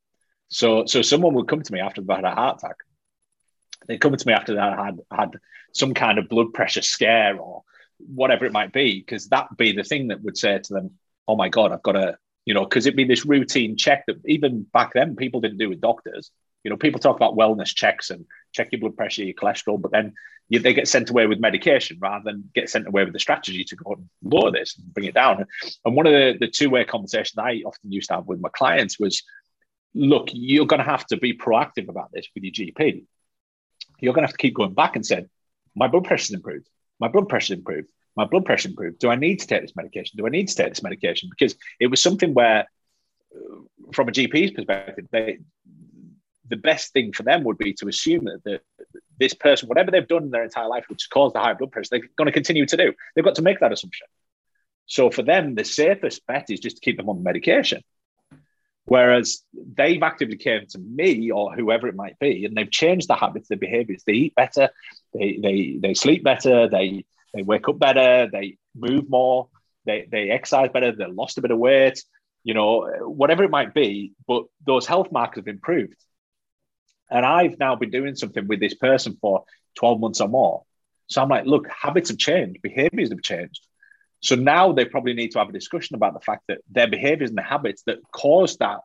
So someone would come to me after they've had a heart attack. They'd come to me after that had some kind of blood pressure scare or whatever it might be, because that'd be the thing that would say to them, oh my God, I've got to, you know, because it'd be this routine check that even back then people didn't do with doctors. You know, people talk about wellness checks and check your blood pressure, your cholesterol, but then they get sent away with medication rather than get sent away with the strategy to go and lower this and bring it down. And one of the two-way conversations I often used to have with my clients was, look, you're going to have to be proactive about this with your GP. You're going to have to keep going back and say, my blood pressure's improved. My blood pressure's improved. My blood pressure improved. Do I need to take this medication? Do I need to take this medication? Because it was something where, from a GP's perspective, the best thing for them would be to assume that this person, whatever they've done in their entire life, which caused the high blood pressure, they're going to continue to do. They've got to make that assumption. So for them, the safest bet is just to keep them on the medication. Whereas they've actively came to me or whoever it might be, and they've changed the habits, their behaviors. They eat better, they sleep better, they wake up better, they move more, they exercise better, they lost a bit of weight, you know, whatever it might be, but those health markers have improved. And I've now been doing something with this person for 12 months or more. So I'm like, look, habits have changed, behaviors have changed. So now they probably need to have a discussion about the fact that their behaviors and the habits that caused that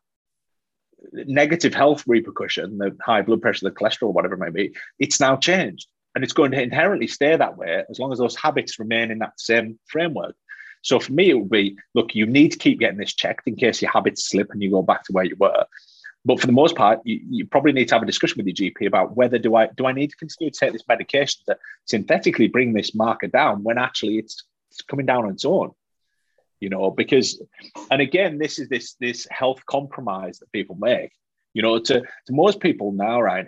negative health repercussion, the high blood pressure, the cholesterol, whatever it may be, it's now changed. And it's going to inherently stay that way as long as those habits remain in that same framework. So for me, it would be, look, you need to keep getting this checked in case your habits slip and you go back to where you were. But for the most part, you probably need to have a discussion with your GP about whether do I need to continue to take this medication to synthetically bring this marker down when actually it's coming down on its own, you know, because, and again, this is this health compromise that people make, you know, to most people now, right?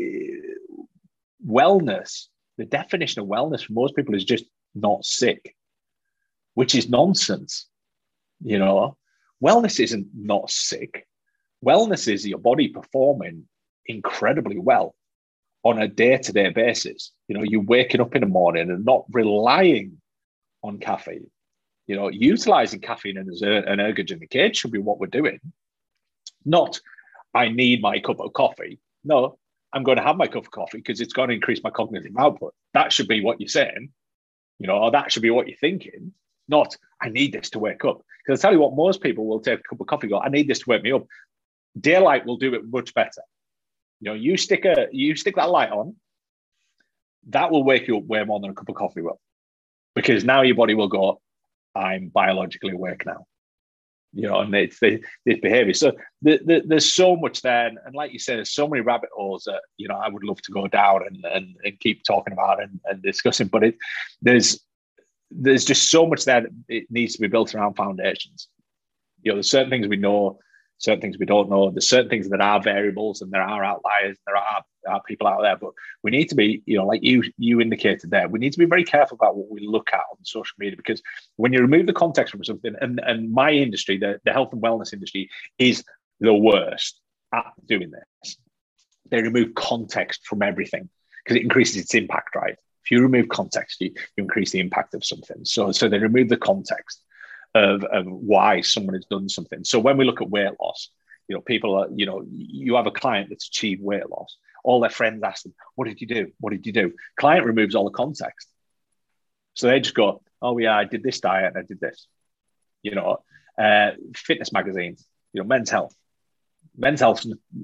Wellness, the definition of wellness for most people is just not sick, which is nonsense. You know, wellness isn't not sick. Wellness is your body performing incredibly well on a day-to-day basis. You know, you're waking up in the morning and not relying on caffeine. You know, utilizing caffeine as an ergogenic aid should be what we're doing. Not, I need my cup of coffee. No, I'm going to have my cup of coffee because it's going to increase my cognitive output. That should be what you're saying, you know, or that should be what you're thinking. not I need this to wake up. Because I tell you what, most people will take a cup of coffee and go, I need this to wake me up. Daylight will do it much better. You stick that light on, that will wake you up way more than a cup of coffee will. Because now your body will go, I'm biologically awake now. And it's this behavior. So there's so much there. And like you said, there's so many rabbit holes that, I would love to go down and keep talking about and discussing. But there's just so much there that it needs to be built around foundations. There's certain things we know, certain things we don't know. There's certain things that are variables and there are outliers. There are people out there, but we need to be, like you indicated there, we need to be very careful about what we look at on social media, because when you remove the context from something, and my industry, the health and wellness industry, is the worst at doing this. They remove context from everything because it increases its impact, right? If you remove context, you increase the impact of something. So they remove the context of why someone has done something. So when we look at weight loss, people are, you have a client that's achieved weight loss. All their friends ask them, what did you do? What did you do? Client removes all the context. So they just go, oh yeah, I did this diet and I did this. Fitness magazines, men's health, this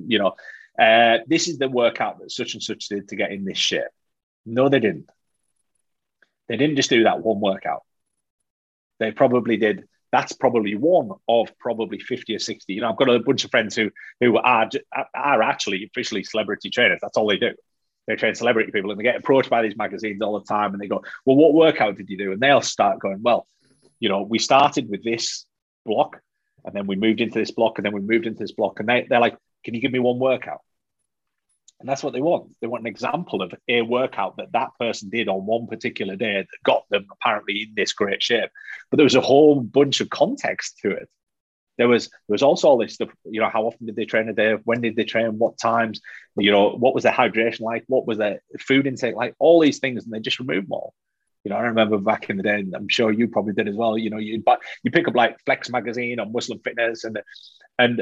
is the workout that such and such did to get in this shape. No, they didn't. They didn't just do that one workout. They probably did. That's probably one of probably 50 or 60. I've got a bunch of friends who are actually officially celebrity trainers. That's all they do. They train celebrity people, and they get approached by these magazines all the time. And they go, well, what workout did you do? And they'll start going, well, we started with this block, and then we moved into this block, and then we moved into this block. And they're like, can you give me one workout? And that's what they want. They want an example of a workout that person did on one particular day that got them apparently in this great shape. But there was a whole bunch of context to it. There was also all this stuff, how often did they train a day? When did they train? What times? What was their hydration like? What was their food intake like? All these things, and they just removed them all. I remember back in the day, and I'm sure you probably did as well. You pick up like Flex magazine or Muscle and Fitness, and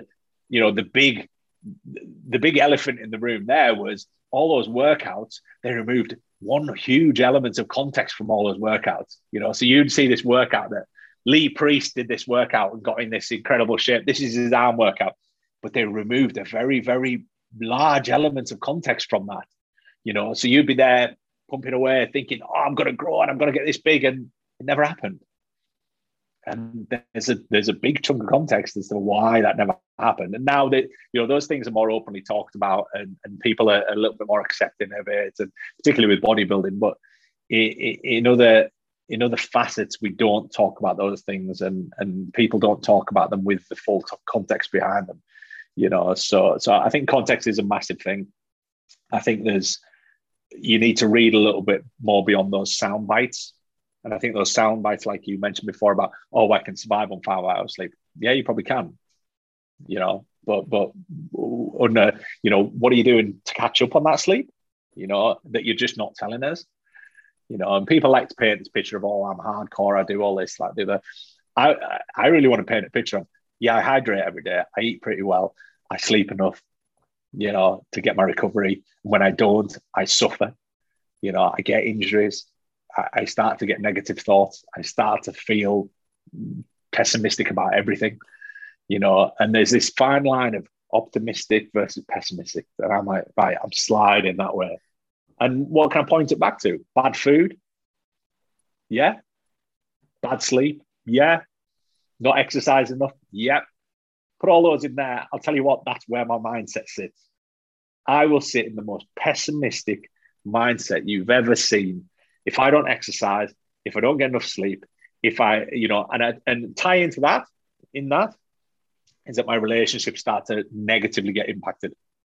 the big elephant in the room there was all those workouts. They removed one huge element of context from all those workouts. So you'd see this workout that Lee Priest did this workout and got in this incredible shape. This is his arm workout, but they removed a very, very large element of context from that. So you'd be there pumping away, thinking, "Oh, I'm going to grow and I'm going to get this big," and it never happened. And there's a big chunk of context as to why that never happened. And now that those things are more openly talked about, and people are a little bit more accepting of it, and particularly with bodybuilding. But in other facets, we don't talk about those things, and people don't talk about them with the full context behind them. So I think context is a massive thing. I think you need to read a little bit more beyond those sound bites. And I think those sound bites, like you mentioned before, about, oh, I can survive on 5 hours sleep. Yeah, you probably can. But what are you doing to catch up on that sleep? That you're just not telling us. And people like to paint this picture of, oh, I'm hardcore, I do all this, like the other. I really want to paint a picture of, yeah, I hydrate every day, I eat pretty well, I sleep enough, to get my recovery. When I don't, I suffer. I get injuries. I start to get negative thoughts. I start to feel pessimistic about everything, and there's this fine line of optimistic versus pessimistic that I'm like, right, I'm sliding that way. And what can I point it back to? Bad food? Yeah. Bad sleep? Yeah. Not exercise enough? Yeah. Put all those in there. I'll tell you what, that's where my mindset sits. I will sit in the most pessimistic mindset you've ever seen. If I don't exercise, if I don't get enough sleep, if I, and tie into that, is that my relationships start to negatively get impacted.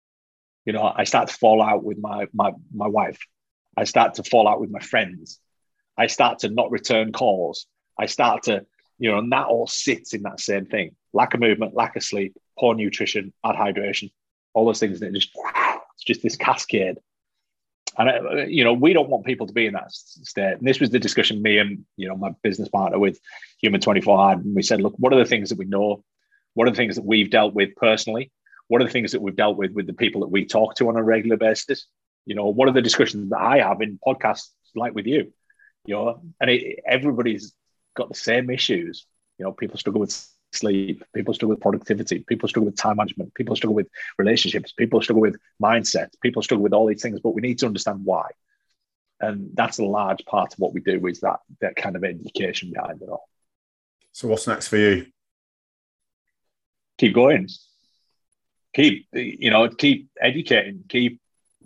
I start to fall out with my wife. I start to fall out with my friends. I start to not return calls. I start to, and that all sits in that same thing. Lack of movement, lack of sleep, poor nutrition, bad hydration, all those things that it's just this cascade. And, we don't want people to be in that state. And this was the discussion me and, my business partner with Human 24 had. And we said, look, what are the things that we know? What are the things that we've dealt with personally? What are the things that we've dealt with the people that we talk to on a regular basis? What are the discussions that I have in podcasts like with you? And everybody's got the same issues. You know, people struggle with sleep, people struggle with productivity, people struggle with time management, people struggle with relationships, people struggle with mindset, people struggle with all these things, but we need to understand why. And that's a large part of what we do, is that kind of education behind it all. So what's next for you? Keep going. Keep educating. Keep,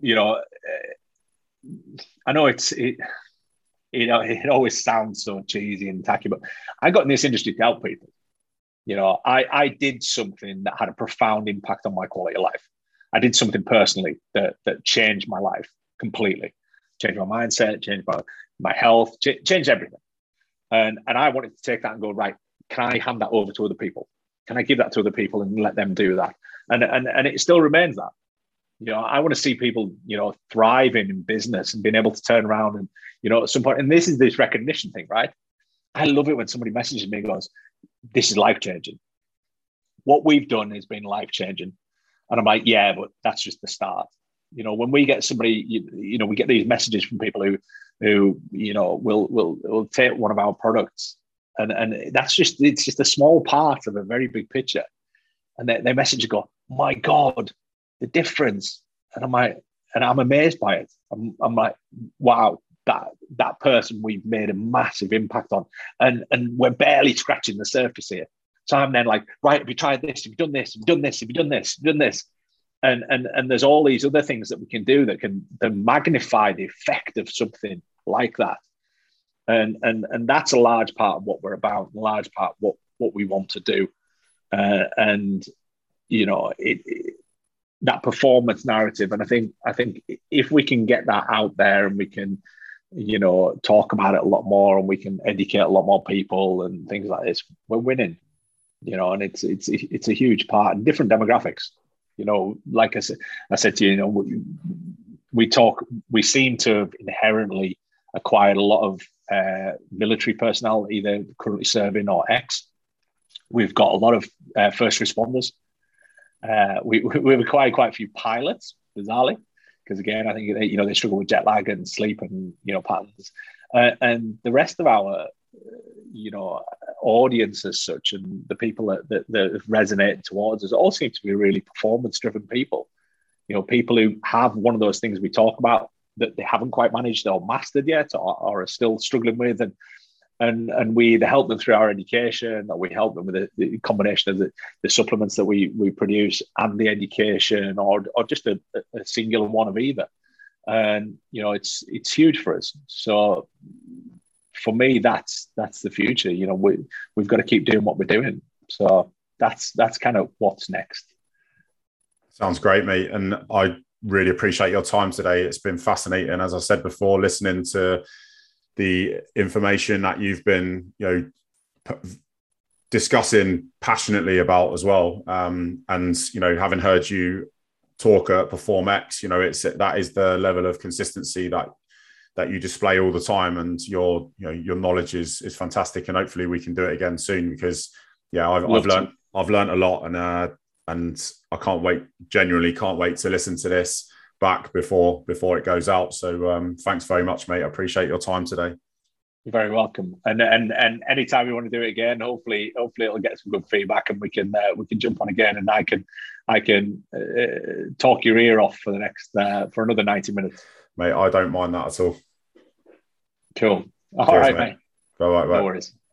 I know it always sounds so cheesy and tacky, but I got in this industry to help people. I did something that had a profound impact on my quality of life. I did something personally that changed my life completely, changed my mindset, changed my health, changed everything. And I wanted to take that and go, right, can I hand that over to other people? Can I give that to other people and let them do that? And it still remains that. I want to see people, thriving in business and being able to turn around and, at some point, and this is this recognition thing, right? I love it when somebody messages me and goes, this is life-changing. What we've done has been life-changing. And I'm like, yeah, but that's just the start. When we get somebody, we get these messages from people who will take one of our products, and it's just a small part of a very big picture. And they message and go, my God, the difference. And I'm like, and I'm amazed by it. I'm like, wow, that person we've made a massive impact on. And we're barely scratching the surface here. So I'm then like, right, have you tried this? Have you done this? Have you done this? Have you done this? Have you done this? And there's all these other things that we can do that can magnify the effect of something like that. And that's a large part of what we're about, a large part of what we want to do. That performance narrative. And I think if we can get that out there and we can, talk about it a lot more and we can educate a lot more people and things like this, we're winning, and it's a huge part in different demographics. Like I said to you, we seem to have inherently acquired a lot of military personnel, either currently serving or ex. We've got a lot of first responders. We've acquired quite a few pilots, bizarrely, because again, I think they struggle with jet lag and sleep and patterns, and the rest of our audience as such, and the people that resonate towards us all seem to be really performance-driven people. People who have one of those things we talk about that they haven't quite managed or mastered yet, or are still struggling with, and we either help them through our education, or we help them with the combination of the supplements that we produce and the education, or just a singular one of either. And it's huge for us. So for me, that's the future. We've got to keep doing what we're doing. So that's kind of what's next. Sounds great, mate. And I really appreciate your time today. It's been fascinating, as I said before, listening to the information that you've been, discussing passionately about as well. And, having heard you talk at PerformX, that is the level of consistency that you display all the time. And your knowledge is fantastic. And hopefully we can do it again soon, because I've learned a lot, and I genuinely can't wait to listen to this back before it goes out. So thanks very much, mate. I appreciate your time today. You're very welcome. And anytime you want to do it again, hopefully it'll get some good feedback, and we can jump on again, and I can talk your ear off for the next for another 90 minutes. Mate, I don't mind that at all. Cool. All right, mate. Bye. No worries.